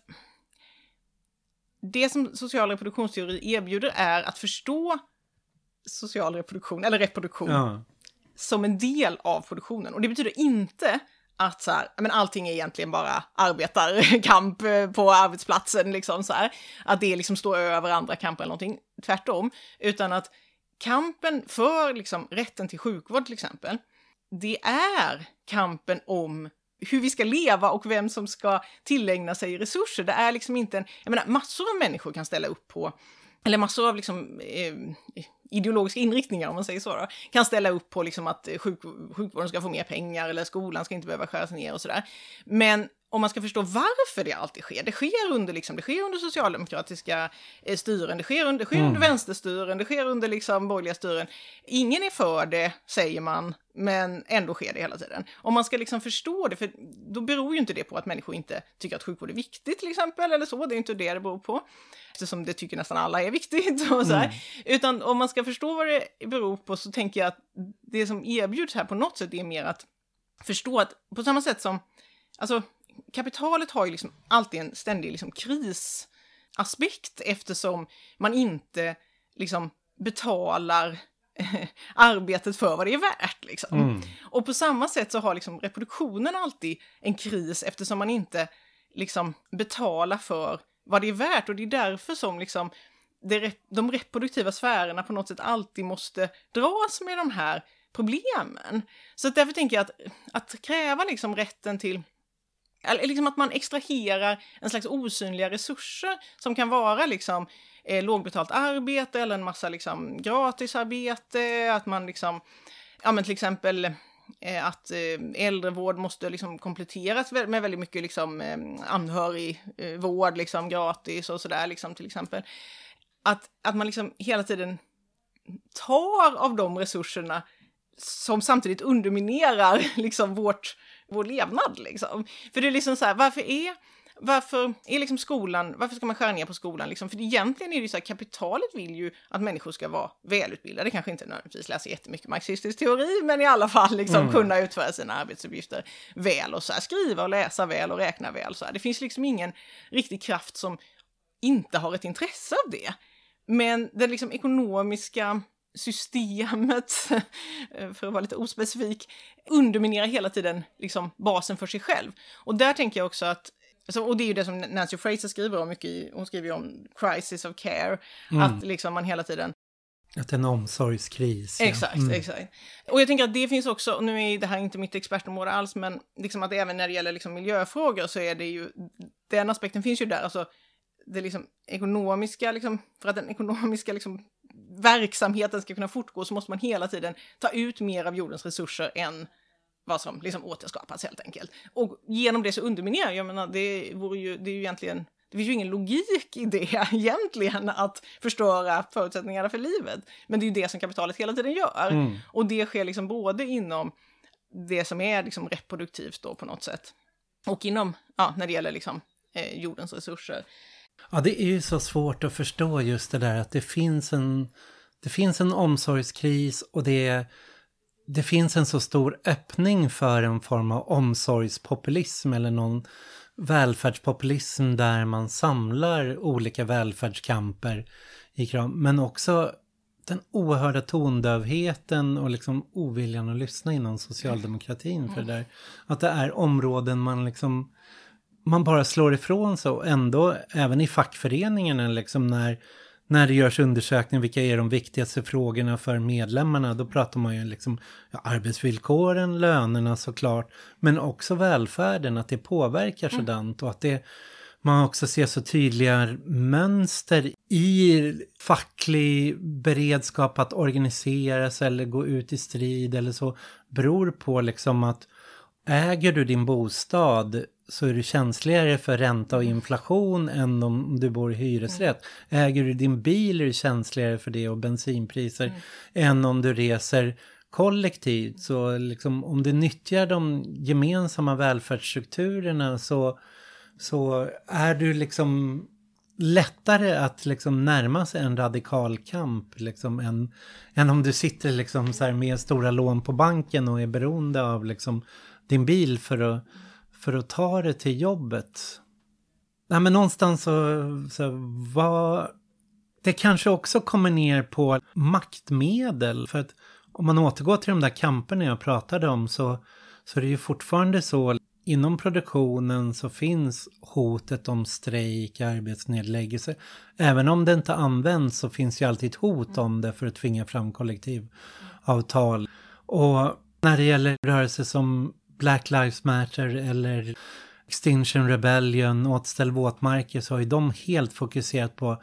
det som social reproduktionsteori erbjuder är att förstå social reproduktion eller reproduktion som en del av produktionen. Och det betyder inte att så här, men allting är egentligen bara arbetarkamp på arbetsplatsen liksom så här, att det liksom står över andra kamper eller någonting, tvärtom, utan att kampen för liksom rätten till sjukvård till exempel, det är kampen om hur vi ska leva och vem som ska tillägna sig resurser. Det är liksom inte jag menar, massor av människor kan ställa upp på, eller massor av liksom ideologiska inriktningar, om man säger så då, kan ställa upp på liksom att sjukvården ska få mer pengar eller skolan ska inte behöva skäras ner och sådär. Men om man ska förstå varför det alltid sker, det sker under socialdemokratiska styren, det sker under vänsterstyren, det sker under liksom borgerliga styren. Ingen är för det, säger man, men ändå sker det hela tiden. Om man ska liksom förstå det, för då beror ju inte det på att människor inte tycker att sjukvård är viktigt till exempel, eller så, det är inte det beror på. Eftersom det tycker nästan alla är viktigt och så här. Utan om man ska förstå vad det beror på, så tänker jag att det som erbjuds här på något sätt är mer att förstå att på samma sätt som, alltså kapitalet har ju liksom alltid en ständig liksom krisaspekt, eftersom man inte liksom betalar arbetet för vad det är värt liksom. Och på samma sätt så har liksom reproduktionen alltid en kris, eftersom man inte liksom betalar för vad det är värt, och det är därför som liksom de reproduktiva sfärerna på något sätt alltid måste dras med de här problemen. Så att därför tänker jag att kräva liksom rätten till, liksom att man extraherar en slags osynliga resurser som kan vara liksom lågbetalt arbete eller en massa liksom gratisarbete, att man liksom, ja men till exempel att äldrevård måste liksom kompletteras med väldigt mycket liksom anhörigvård liksom gratis och sådär liksom till exempel. Att man liksom hela tiden tar av de resurserna som samtidigt underminerar liksom vår levnad liksom. För det är liksom så här, varför är liksom skolan, varför ska man skära ner på skolan liksom? För egentligen är det ju så här, kapitalet vill ju att människor ska vara välutbildade, kanske inte nödvändigtvis läsa jättemycket marxistisk teori, men i alla fall liksom kunna utföra sina arbetsuppgifter väl och så här, skriva och läsa väl och räkna väl så här. Det finns liksom ingen riktig kraft som inte har ett intresse av det. Men det liksom ekonomiska systemet, för att vara lite ospecifik, underminerar hela tiden liksom basen för sig själv. Och där tänker jag också att, och det är ju det som Nancy Fraser skriver om mycket, hon skriver ju om crisis of care, att liksom man hela tiden... Att det är en omsorgskris. Exakt, exakt. Och jag tänker att det finns också, och nu är det här inte mitt expertområde alls, men liksom att även när det gäller liksom miljöfrågor så är det ju, den aspekten finns ju där, alltså det liksom ekonomiska, liksom, för att den ekonomiska liksom verksamheten ska kunna fortgå så måste man hela tiden ta ut mer av jordens resurser än vad som liksom återskapas helt enkelt. Och genom det så underminerar, jag menar, det är ju egentligen, det finns ju ingen logik i det egentligen, att förstöra förutsättningarna för livet. Men det är ju det som kapitalet hela tiden gör. Och det sker liksom både inom det som är liksom reproduktivt då på något sätt, och inom, ja, när det gäller liksom jordens resurser. Ja, det är ju så svårt att förstå just det där att det finns en omsorgskris, och det finns en så stor öppning för en form av omsorgspopulism eller någon välfärdspopulism där man samlar olika välfärdskamper i kram. Men också den oerhörda tondövheten och liksom oviljan att lyssna inom socialdemokratin för det där. Att det är områden man bara slår ifrån sig, och ändå även i fackföreningarna liksom när det görs undersökningar, vilka är de viktigaste frågorna för medlemmarna, då pratar man ju liksom arbetsvillkoren, lönerna såklart, men också välfärden, att det påverkar sådant, och att man också ser så tydliga mönster i facklig beredskap att organisera sig eller gå ut i strid eller så, beror på liksom att äger du din bostad så är du känsligare för ränta och inflation än om du bor i hyresrätt. Äger du din bil är du känsligare för det och bensinpriser än om du reser kollektivt. Så liksom, om du nyttjar de gemensamma välfärdsstrukturerna så är du liksom lättare att liksom närma sig en radikal kamp liksom, än om du sitter liksom så här med stora lån på banken och är beroende av liksom din bil för att ta det till jobbet. Nej, men någonstans så det kanske också kommer ner på maktmedel, för att om man återgår till de där kamperna jag pratade om så är det ju fortfarande så inom produktionen så finns hotet om strejk, arbetsnedläggelse. Även om det inte används så finns ju alltid ett hot om det för att tvinga fram kollektivavtal. Och när det gäller rörelser som Black Lives Matter eller Extinction Rebellion, Återställ våtmarker, så har ju de helt fokuserat på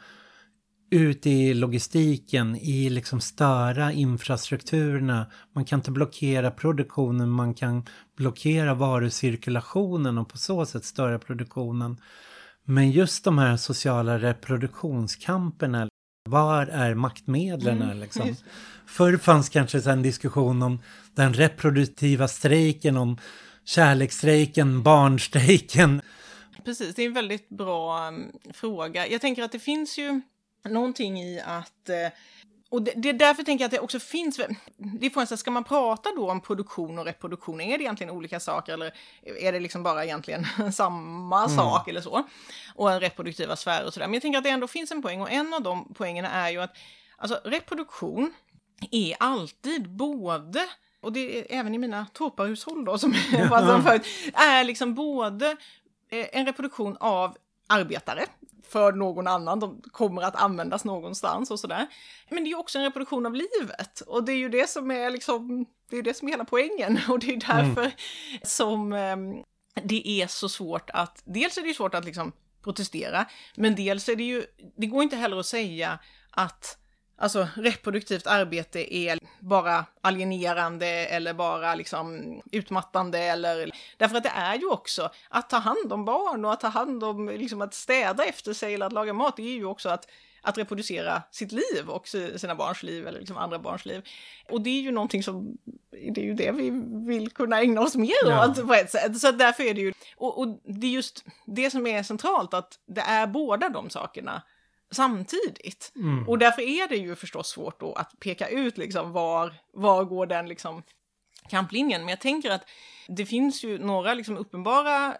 ut i logistiken, i liksom störa infrastrukturerna. Man kan inte blockera produktionen, man kan blockera varucirkulationen och på så sätt störa produktionen. Men just de här sociala reproduktionskamperna, var är maktmedlen liksom? Förr fanns kanske en diskussion om den reproduktiva strejken, om kärleksstrejken, barnstrejken. Precis, det är en väldigt bra fråga. Jag tänker att det finns ju någonting i att, och det är därför tänker jag att det också finns, det får en så, ska man prata då om produktion och reproduktion, är det egentligen olika saker eller är det liksom bara egentligen samma sak eller så, och en reproduktiva sfär och sådär. Men jag tänker att det ändå finns en poäng, och en av de poängerna är ju att alltså, reproduktion är alltid både, och det är även i mina torparhushåll då som förut, är liksom både en reproduktion av arbetare för någon annan, de kommer att användas någonstans och sådär. Men det är ju också en reproduktion av livet, och det är ju det som är liksom, det är det som är hela poängen, och det är därför som det är så svårt att, dels är det ju svårt att liksom protestera, men dels är det ju, det går inte heller att säga att alltså reproduktivt arbete är bara alienerande eller bara liksom utmattande, eller därför att det är ju också att ta hand om barn och att ta hand om liksom att städa efter sig eller att laga mat, det är ju också att reproducera sitt liv och sina barns liv eller liksom andra barns liv. Och det är ju någonting som, det är ju det vi vill kunna ägna oss mer åt på ett sätt. Så därför är det ju, och det är just det som är centralt, att det är båda de sakerna samtidigt. Och därför är det ju förstås svårt då att peka ut liksom var går den liksom kamplinjen. Men jag tänker att det finns ju några liksom uppenbara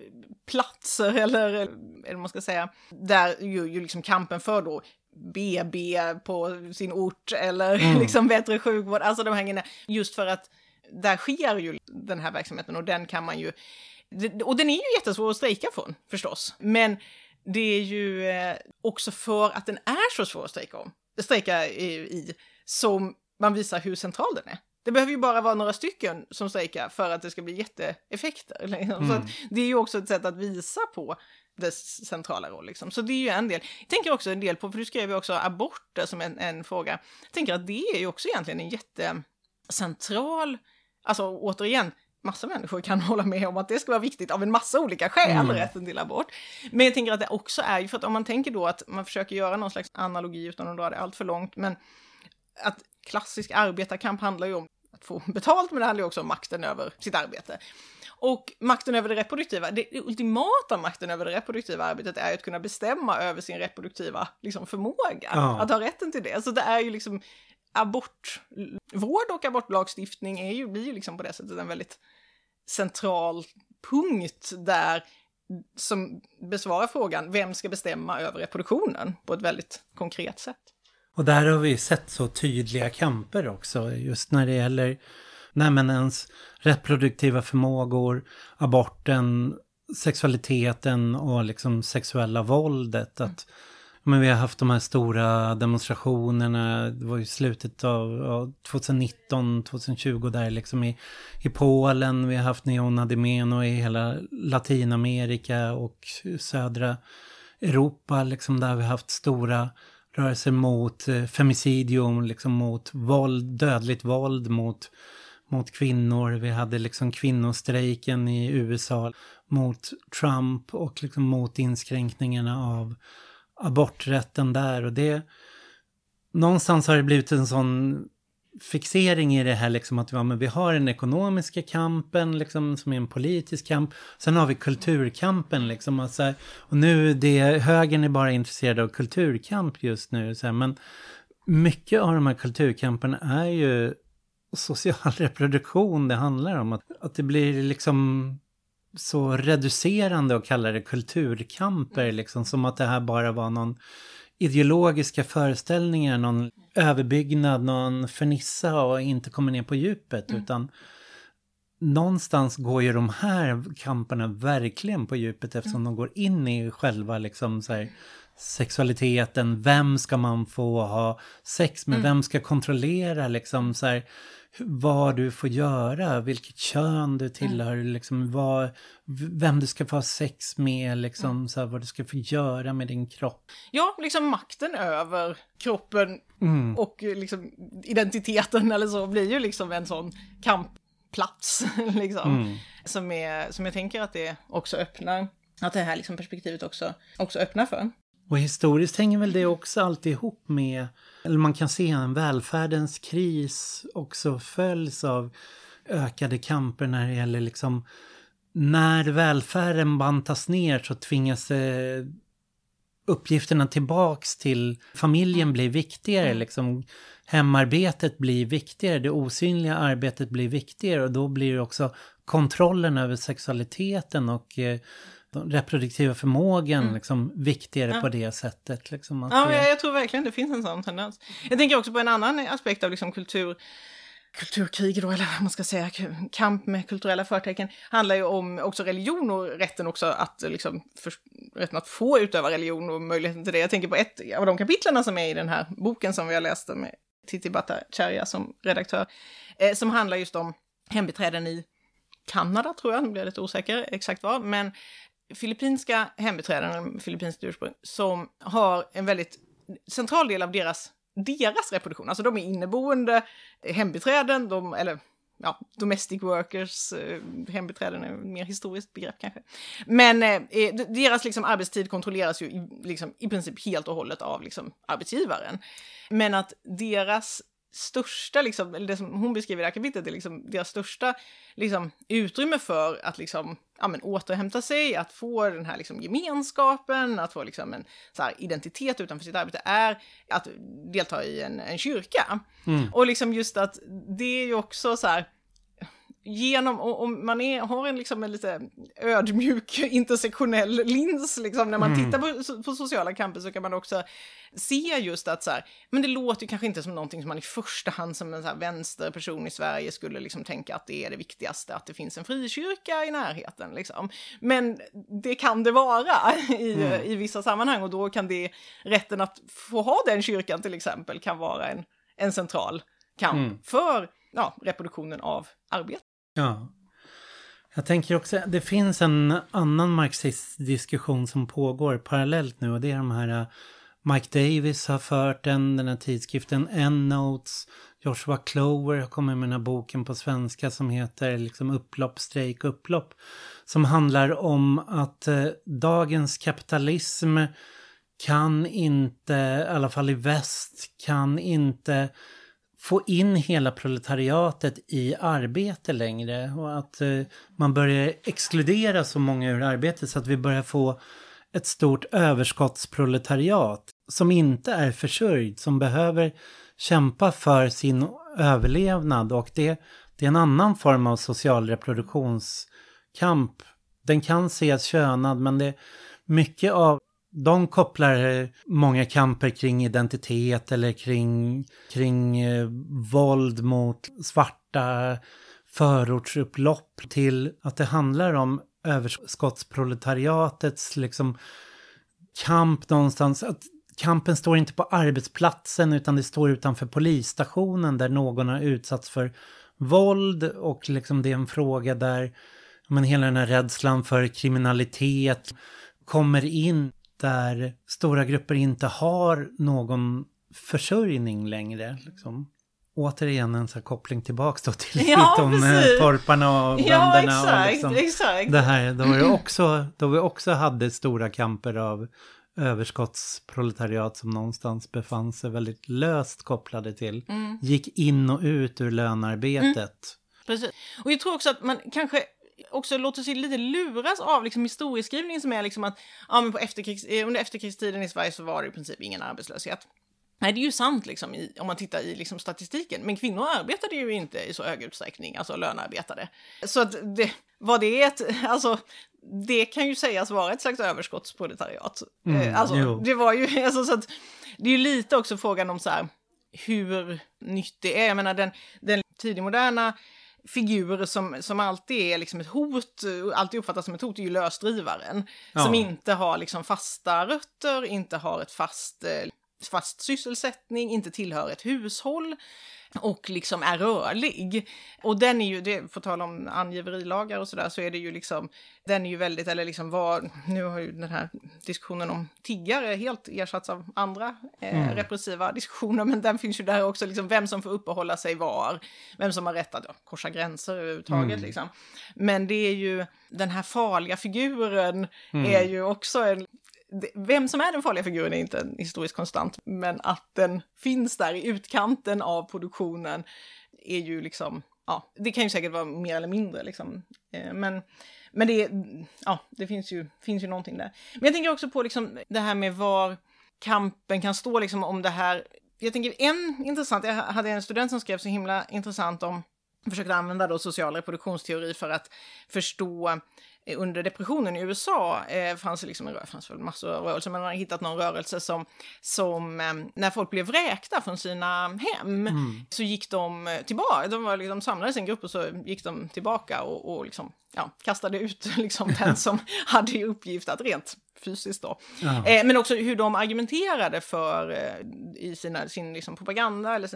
platser eller man ska säga, där ju liksom kampen för då BB på sin ort eller liksom bättre sjukvård, alltså de hänger just för att där sker ju den här verksamheten, och den kan man ju, och den är ju jättesvår att strejka från förstås, men det är ju också för att den är så svår att strejka i som man visar hur central den är. Det behöver ju bara vara några stycken som strejkar för att det ska bli jätteeffekter. Liksom. Så att det är ju också ett sätt att visa på dess centrala roll. Liksom. Så det är ju en del. Jag tänker också en del på, för du skrev ju också aborter som en fråga. Jag tänker att det är ju också egentligen en jättecentral, alltså återigen, massa människor kan hålla med om att det ska vara viktigt av en massa olika skäl, rätten till abort. Men jag tänker att det också är ju, för att om man tänker då att man försöker göra någon slags analogi utan att dra det allt för långt, men att klassisk arbetarkamp handlar ju om att få betalt, men det handlar ju också om makten över sitt arbete. Och makten över det reproduktiva, det ultimata makten över det reproduktiva arbetet är ju att kunna bestämma över sin reproduktiva liksom, förmåga, att ha rätten till det. Så det är ju liksom abortvård och abortlagstiftning blir ju liksom på det sättet en väldigt central punkt där, som besvarar frågan, vem ska bestämma över reproduktionen på ett väldigt konkret sätt. Och där har vi sett så tydliga kamper också, just när det gäller ens reproduktiva förmågor, aborten, sexualiteten och liksom sexuella våldet. Att, men vi har haft de här stora demonstrationerna, det var ju slutet av 2019, 2020 där liksom i Polen, vi har haft Neona de Meno i hela Latinamerika och södra Europa, liksom där vi har haft stora rörelser mot femicidium, liksom mot våld, dödligt våld mot kvinnor. Vi hade liksom kvinnostrejken i USA mot Trump och liksom mot inskränkningarna av aborträtten där. Och det, någonstans har det blivit en sån fixering i det här liksom att men vi har den ekonomiska kampen liksom, som är en politisk kamp. Sen har vi kulturkampen liksom. Alltså, och nu högern är bara intresserad av kulturkamp just nu. Så här, men mycket av de här kulturkamperna är ju social reproduktion det handlar om. Att det blir liksom så reducerande att kalla det kulturkamper liksom, som att det här bara var någon ideologiska föreställningar, någon överbyggnad, någon fernissa och inte kommer ner på djupet utan någonstans går ju de här kamperna verkligen på djupet eftersom de går in i själva liksom så här, sexualiteten, vem ska man få ha sex med, vem ska kontrollera liksom så här, vad du får göra, vilket kön du tillhör, liksom vem du ska få ha sex med, liksom så här, vad du ska få göra med din kropp. Ja, liksom makten över kroppen och liksom identiteten eller så blir ju liksom en sån kampplats liksom, som jag tänker att det också öppnar, att det här liksom perspektivet också öppnar för. Och historiskt hänger väl det också alltid ihop med, eller man kan se en välfärdens kris också följs av ökade kamper när det gäller liksom, när välfärden bantas ner så tvingas uppgifterna tillbaks till familjen blir viktigare, liksom hemarbetet blir viktigare, det osynliga arbetet blir viktigare och då blir också kontrollen över sexualiteten och den reproduktiva förmågan liksom viktigare på det sättet. Liksom, att jag tror verkligen det finns en sån tendens. Jag tänker också på en annan aspekt av liksom kulturkrig då, eller vad man ska säga, kamp med kulturella förtecken, handlar ju om också religion och rätten också att liksom, rätten att få utöva religion och möjligheten till det. Jag tänker på ett av de kapitlerna som är i den här boken som vi har läst med Titi Bhattacharya som redaktör, som handlar just om hembiträden i Kanada, tror jag, nu blir jag lite osäker exakt vad, men filippinska hembiträden, filippinskt ursprung, som har en väldigt central del av deras reproduktion. Alltså de är inneboende hembiträden, domestic workers, hembiträden är ett mer historiskt begrepp kanske. Men deras liksom arbetstid kontrolleras ju i princip helt och hållet av liksom arbetsgivaren. Men att deras största, liksom, eller det som hon beskriver i det här kapitlet, är liksom deras största liksom, utrymme för att liksom, återhämta sig, att få den här liksom, gemenskapen, att få liksom, en så här, identitet utanför sitt arbete, är att delta i en kyrka. Och liksom just att det är ju också så här, genom, om man har en, liksom, en lite ödmjuk intersektionell lins liksom, när man tittar på sociala kamper, så kan man också se just att så här, men det låter ju kanske inte som någonting som man i första hand som en så här vänsterperson i Sverige skulle liksom tänka att det är det viktigaste, att det finns en frikyrka i närheten liksom. Men det kan det vara i vissa sammanhang, och då kan det, rätten att få ha den kyrkan till exempel, kan vara en central kamp för reproduktionen av arbete. Ja, jag tänker också, det finns en annan marxist-diskussion som pågår parallellt nu, och det är de här, Mike Davis har fört den här tidskriften Endnotes, Joshua Clover har kommit med den här boken på svenska som heter liksom Upplopp, strejk, upplopp, som handlar om att dagens kapitalism kan inte, i alla fall i väst, kan inte få in hela proletariatet i arbete längre, och att man börjar exkludera så många ur arbete så att vi börjar få ett stort överskottsproletariat som inte är försörjd, som behöver kämpa för sin överlevnad, och det är en annan form av social reproduktionskamp. Den kan ses könad, men det mycket av de kopplar många kamper kring identitet eller kring våld mot svarta förortsupplopp till att det handlar om överskottsproletariatets liksom kamp någonstans. Att kampen står inte på arbetsplatsen utan det står utanför polisstationen där någon har utsatts för våld, och liksom det är en fråga där hela den här rädslan för kriminalitet kommer in, där stora grupper inte har någon försörjning längre liksom. Återigen en så här koppling tillbaks då till torparna och bönderna. Ja, exakt, och liksom det här, då vi också hade stora kamper av överskottsproletariat som någonstans befann sig väldigt löst kopplade till. Gick in och ut ur lönarbetet. Precis. Och jag tror också att man kanske också låter sig lite luras av liksom historieskrivningen som är liksom att men under efterkrigstiden i Sverige så var det i princip ingen arbetslöshet. Nej, det är ju sant liksom om man tittar i liksom statistiken. Men kvinnor arbetade ju inte i så hög utsträckning, alltså lönearbetade. Så att det kan ju sägas vara ett slags överskottsproletariat. Det var ju, så att det är ju lite också frågan om så här, hur nytt det är. Jag menar den tidigmoderna figur som alltid är liksom ett hot, alltid uppfattas som ett hot, är ju lösdrivaren. Som inte har liksom fasta rötter, inte har ett fast sysselsättning, inte tillhör ett hushåll och liksom är rörlig. Och den är ju, det får tala om angiverilagar och sådär, så är det ju liksom, den är ju väldigt, eller liksom nu har ju den här diskussionen om tiggare helt ersatts av andra repressiva diskussioner, men den finns ju där också, liksom vem som får uppehålla sig var, vem som har rätt att korsa gränser överhuvudtaget liksom. Men det är ju, den här farliga figuren är ju också vem som är den farliga figuren är inte en historisk konstant, men att den finns där i utkanten av produktionen är ju liksom, det kan ju säkert vara mer eller mindre liksom. Men det finns ju någonting där. Men jag tänker också på liksom det här med var kampen kan stå liksom om det här. Jag tänker jag hade en student som skrev så himla intressant om, försökte använda då social reproduktionsteori för att förstå under depressionen i USA fanns det liksom fanns väl massor av rörelser, men man har hittat någon rörelse som när folk blev vräkta från sina hem så gick de tillbaka, de var liksom samlades i en grupp och så gick de tillbaka och liksom kastade ut liksom den som hade i uppgift att rent fysiskt då. Men också hur de argumenterade för i sin liksom propaganda eller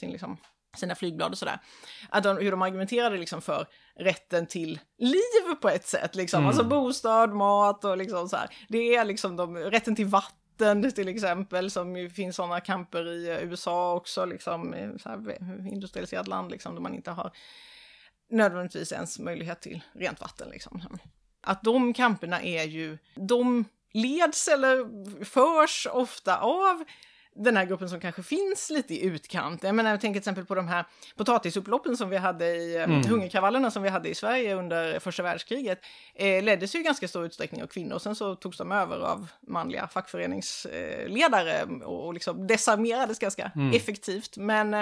sina flygblad och sådär. Hur de argumenterade liksom för rätten till liv på ett sätt. Liksom. Alltså bostad, mat och liksom så här. Det är liksom rätten till vatten till exempel, som ju finns sådana kamper i USA också. Liksom, så här, industrialiserat land liksom, där man inte har nödvändigtvis ens möjlighet till rent vatten. Liksom. Att de kamperna är ju, de leds eller förs ofta av den här gruppen som kanske finns lite i utkant. Jag tänker till exempel på de här potatisupploppen som vi hade i hungerkravallerna som vi hade i Sverige under första världskriget. Leddes ju i ganska stor utsträckning av kvinnor. Sen så togs de över av manliga fackföreningsledare och liksom desarmerades ganska effektivt.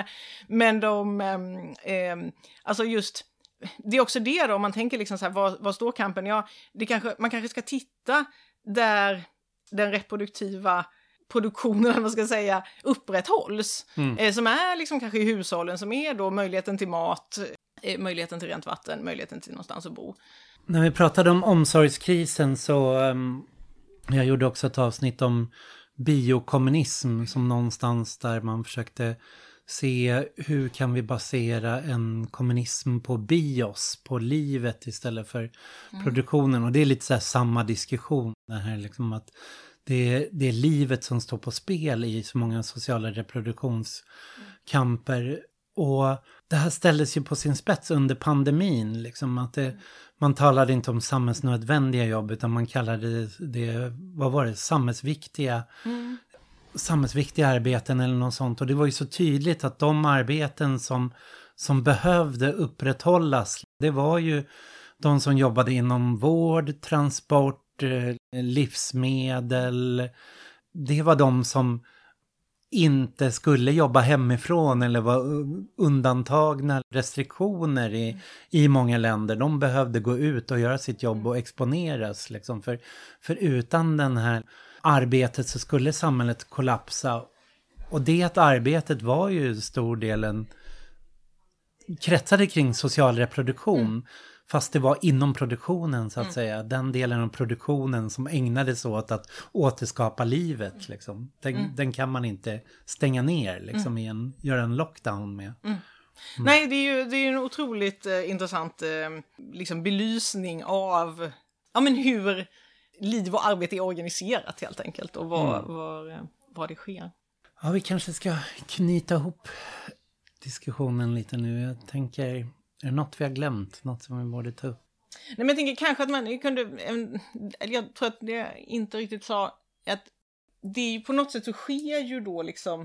Men de, alltså just, det är också det då, om man tänker liksom så här, vad står kampen? Man kanske ska titta där den reproduktiva produktionen, man ska säga, upprätthålls. Som är liksom kanske i hushållen, som är då möjligheten till mat, möjligheten till rent vatten, möjligheten till någonstans att bo. När vi pratade om omsorgskrisen så jag gjorde också ett avsnitt om biokommunism som någonstans där man försökte se hur kan vi basera en kommunism på bios, på livet istället för produktionen. Och det är lite så här samma diskussion. Det här liksom att det är livet som står på spel i så många sociala reproduktionskamper. Och det här ställdes ju på sin spets under pandemin. Liksom att man talade inte om samhällsnödvändiga jobb utan man kallade det vad var det, samhällsviktiga arbeten eller något sånt. Och det var ju så tydligt att de arbeten som behövde upprätthållas, det var ju de som jobbade inom vård, transport, livsmedel. Det var de som inte skulle jobba hemifrån eller var undantagna restriktioner i många länder. De behövde gå ut och göra sitt jobb och exponeras. Liksom. För utan den här arbetet så skulle samhället kollapsa. Och det arbetet var ju stor delen kretsade kring social reproduktion. Fast det var inom produktionen så att säga. Den delen av produktionen som ägnades åt att återskapa livet. Liksom. Den kan man inte stänga ner liksom, göra en lockdown med. Nej, det är ju en otroligt intressant liksom belysning av hur liv och arbete är organiserat helt enkelt. Och var det sker. Ja, vi kanske ska knyta ihop diskussionen lite nu. Jag tänker, är det något vi har glömt? Något som vi borde ta upp? Nej, men jag tänker kanske att man kunde... Jag tror att det inte riktigt sa att det är ju på något sätt så sker ju då liksom...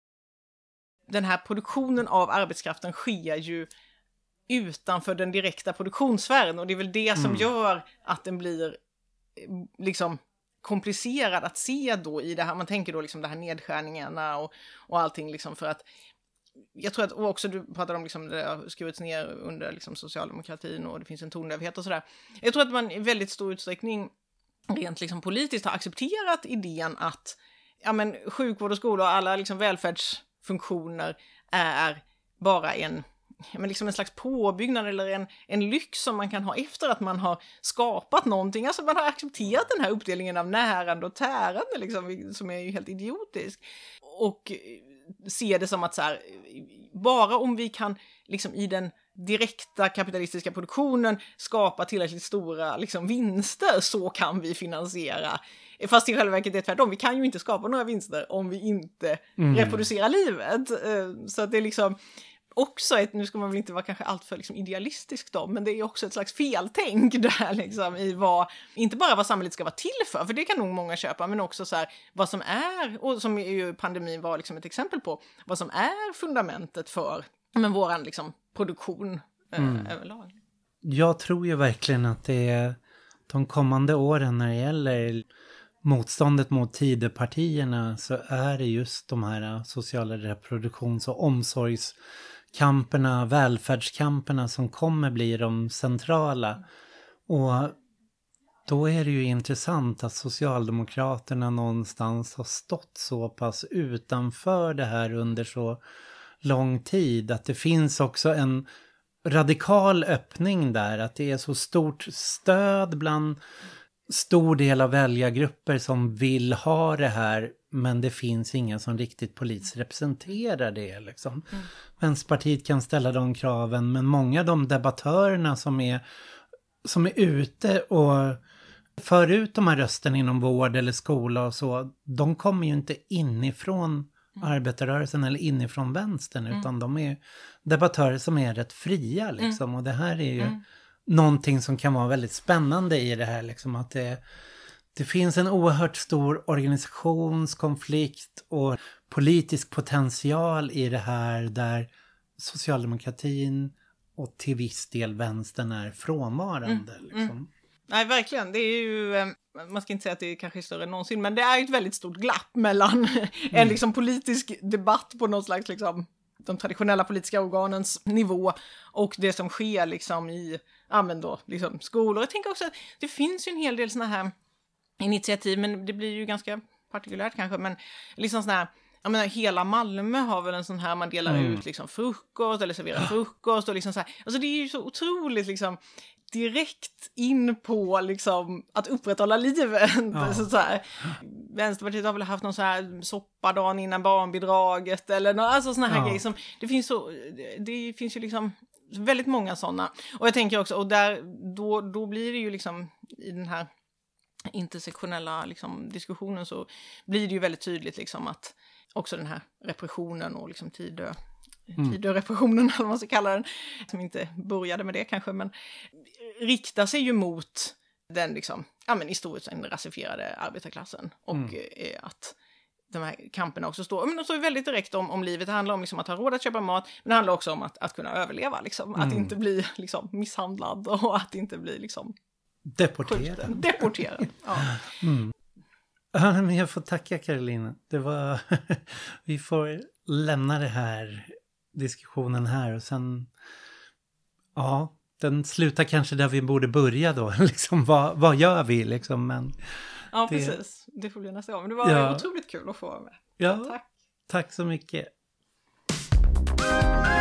Den här produktionen av arbetskraften sker ju utanför den direkta produktionssfären. Och det är väl det som gör att den blir liksom komplicerad att se då i det här. Man tänker då liksom det här nedskärningarna och allting liksom för att jag tror att, och också du pratade om liksom det har skurits ner under liksom socialdemokratin och det finns en tondövhet och sådär. Jag tror att man i väldigt stor utsträckning rent liksom politiskt har accepterat idén att sjukvård och skola och alla liksom välfärdsfunktioner är bara en slags påbyggnad eller en lyx som man kan ha efter att man har skapat någonting. Alltså man har accepterat den här uppdelningen av närande och tärande liksom, som är ju helt idiotisk. Och ser det som att så här, bara om vi kan liksom i den direkta kapitalistiska produktionen skapa tillräckligt stora liksom, vinster så kan vi finansiera. Fast i själva verket är det tvärtom. Vi kan ju inte skapa några vinster om vi inte reproducerar livet. Så att det är liksom också nu ska man väl inte vara kanske alltför liksom idealistisk då, men det är också ett slags feltänk där liksom i inte bara vad samhället ska vara till för det kan nog många köpa, men också så här, vad som är, och som ju pandemin var liksom ett exempel på, vad som är fundamentet för våran liksom produktion överlag. Jag tror ju verkligen att det är de kommande åren när det gäller motståndet mot Tidöpartierna så är det just de här sociala reproduktions- och omsorgskamperna, välfärdskamperna som kommer bli de centrala. Och då är det ju intressant att Socialdemokraterna någonstans har stått så pass utanför det här under så lång tid. Att det finns också en radikal öppning där, att det är så stort stöd bland stor del av väljargrupper som vill ha det här, men det finns ingen som riktigt politiskt representerar det liksom. Vänsterpartiet kan ställa de kraven, men många av de debattörerna som är ute och för ut de här rösterna inom vård eller skola och så, de kommer ju inte inifrån arbetarrörelsen eller inifrån vänstern, utan de är debattörer som är rätt fria liksom, och det här är ju någonting som kan vara väldigt spännande i det här liksom, att det finns en oerhört stor organisationskonflikt och politisk potential i det här där socialdemokratin och till viss del vänstern är frånvarande liksom. Nej, verkligen. Det är ju, man ska inte säga att det kanske är större än någonsin, men det är ett väldigt stort glapp mellan en liksom politisk debatt på någon slags liksom de traditionella politiska organens nivå och det som sker liksom i liksom skolor. Jag tänker också att det finns ju en hel del såna här initiativ, men det blir ju ganska partikulärt kanske, men liksom såna här, jag menar, hela Malmö har väl en sån här, man delar ut liksom frukost eller serverar frukost och liksom så här. Alltså det är ju så otroligt liksom direkt in på liksom att upprätthålla livet. Så här. Vänsterpartiet har väl haft någon så här soppadan innan barnbidraget eller alltså såna här grejer som det finns ju liksom väldigt många såna. Och jag tänker också, och där då blir det ju liksom i den här intersektionella liksom diskussionen så blir det ju väldigt tydligt liksom att också den här repressionen och liksom Tidörepressionen eller vad man ska kalla den, som inte började med det kanske, men riktar sig ju mot den liksom, i stort sett rasifierade arbetarklassen och att de här kamperna också står väldigt direkt om livet. Det handlar om liksom att ha råd att köpa mat, men det handlar också om att kunna överleva liksom, att inte bli liksom misshandlad och att inte bli liksom deporterad. Ja. Ja, men jag får tacka Carolina. Det var vi får lämna det här diskussionen här och sen den slutar kanske där vi borde börja då liksom, vad gör vi liksom, men ja, precis. det får bli nästa gång. Men det var otroligt kul att få vara med. Ja, tack så mycket.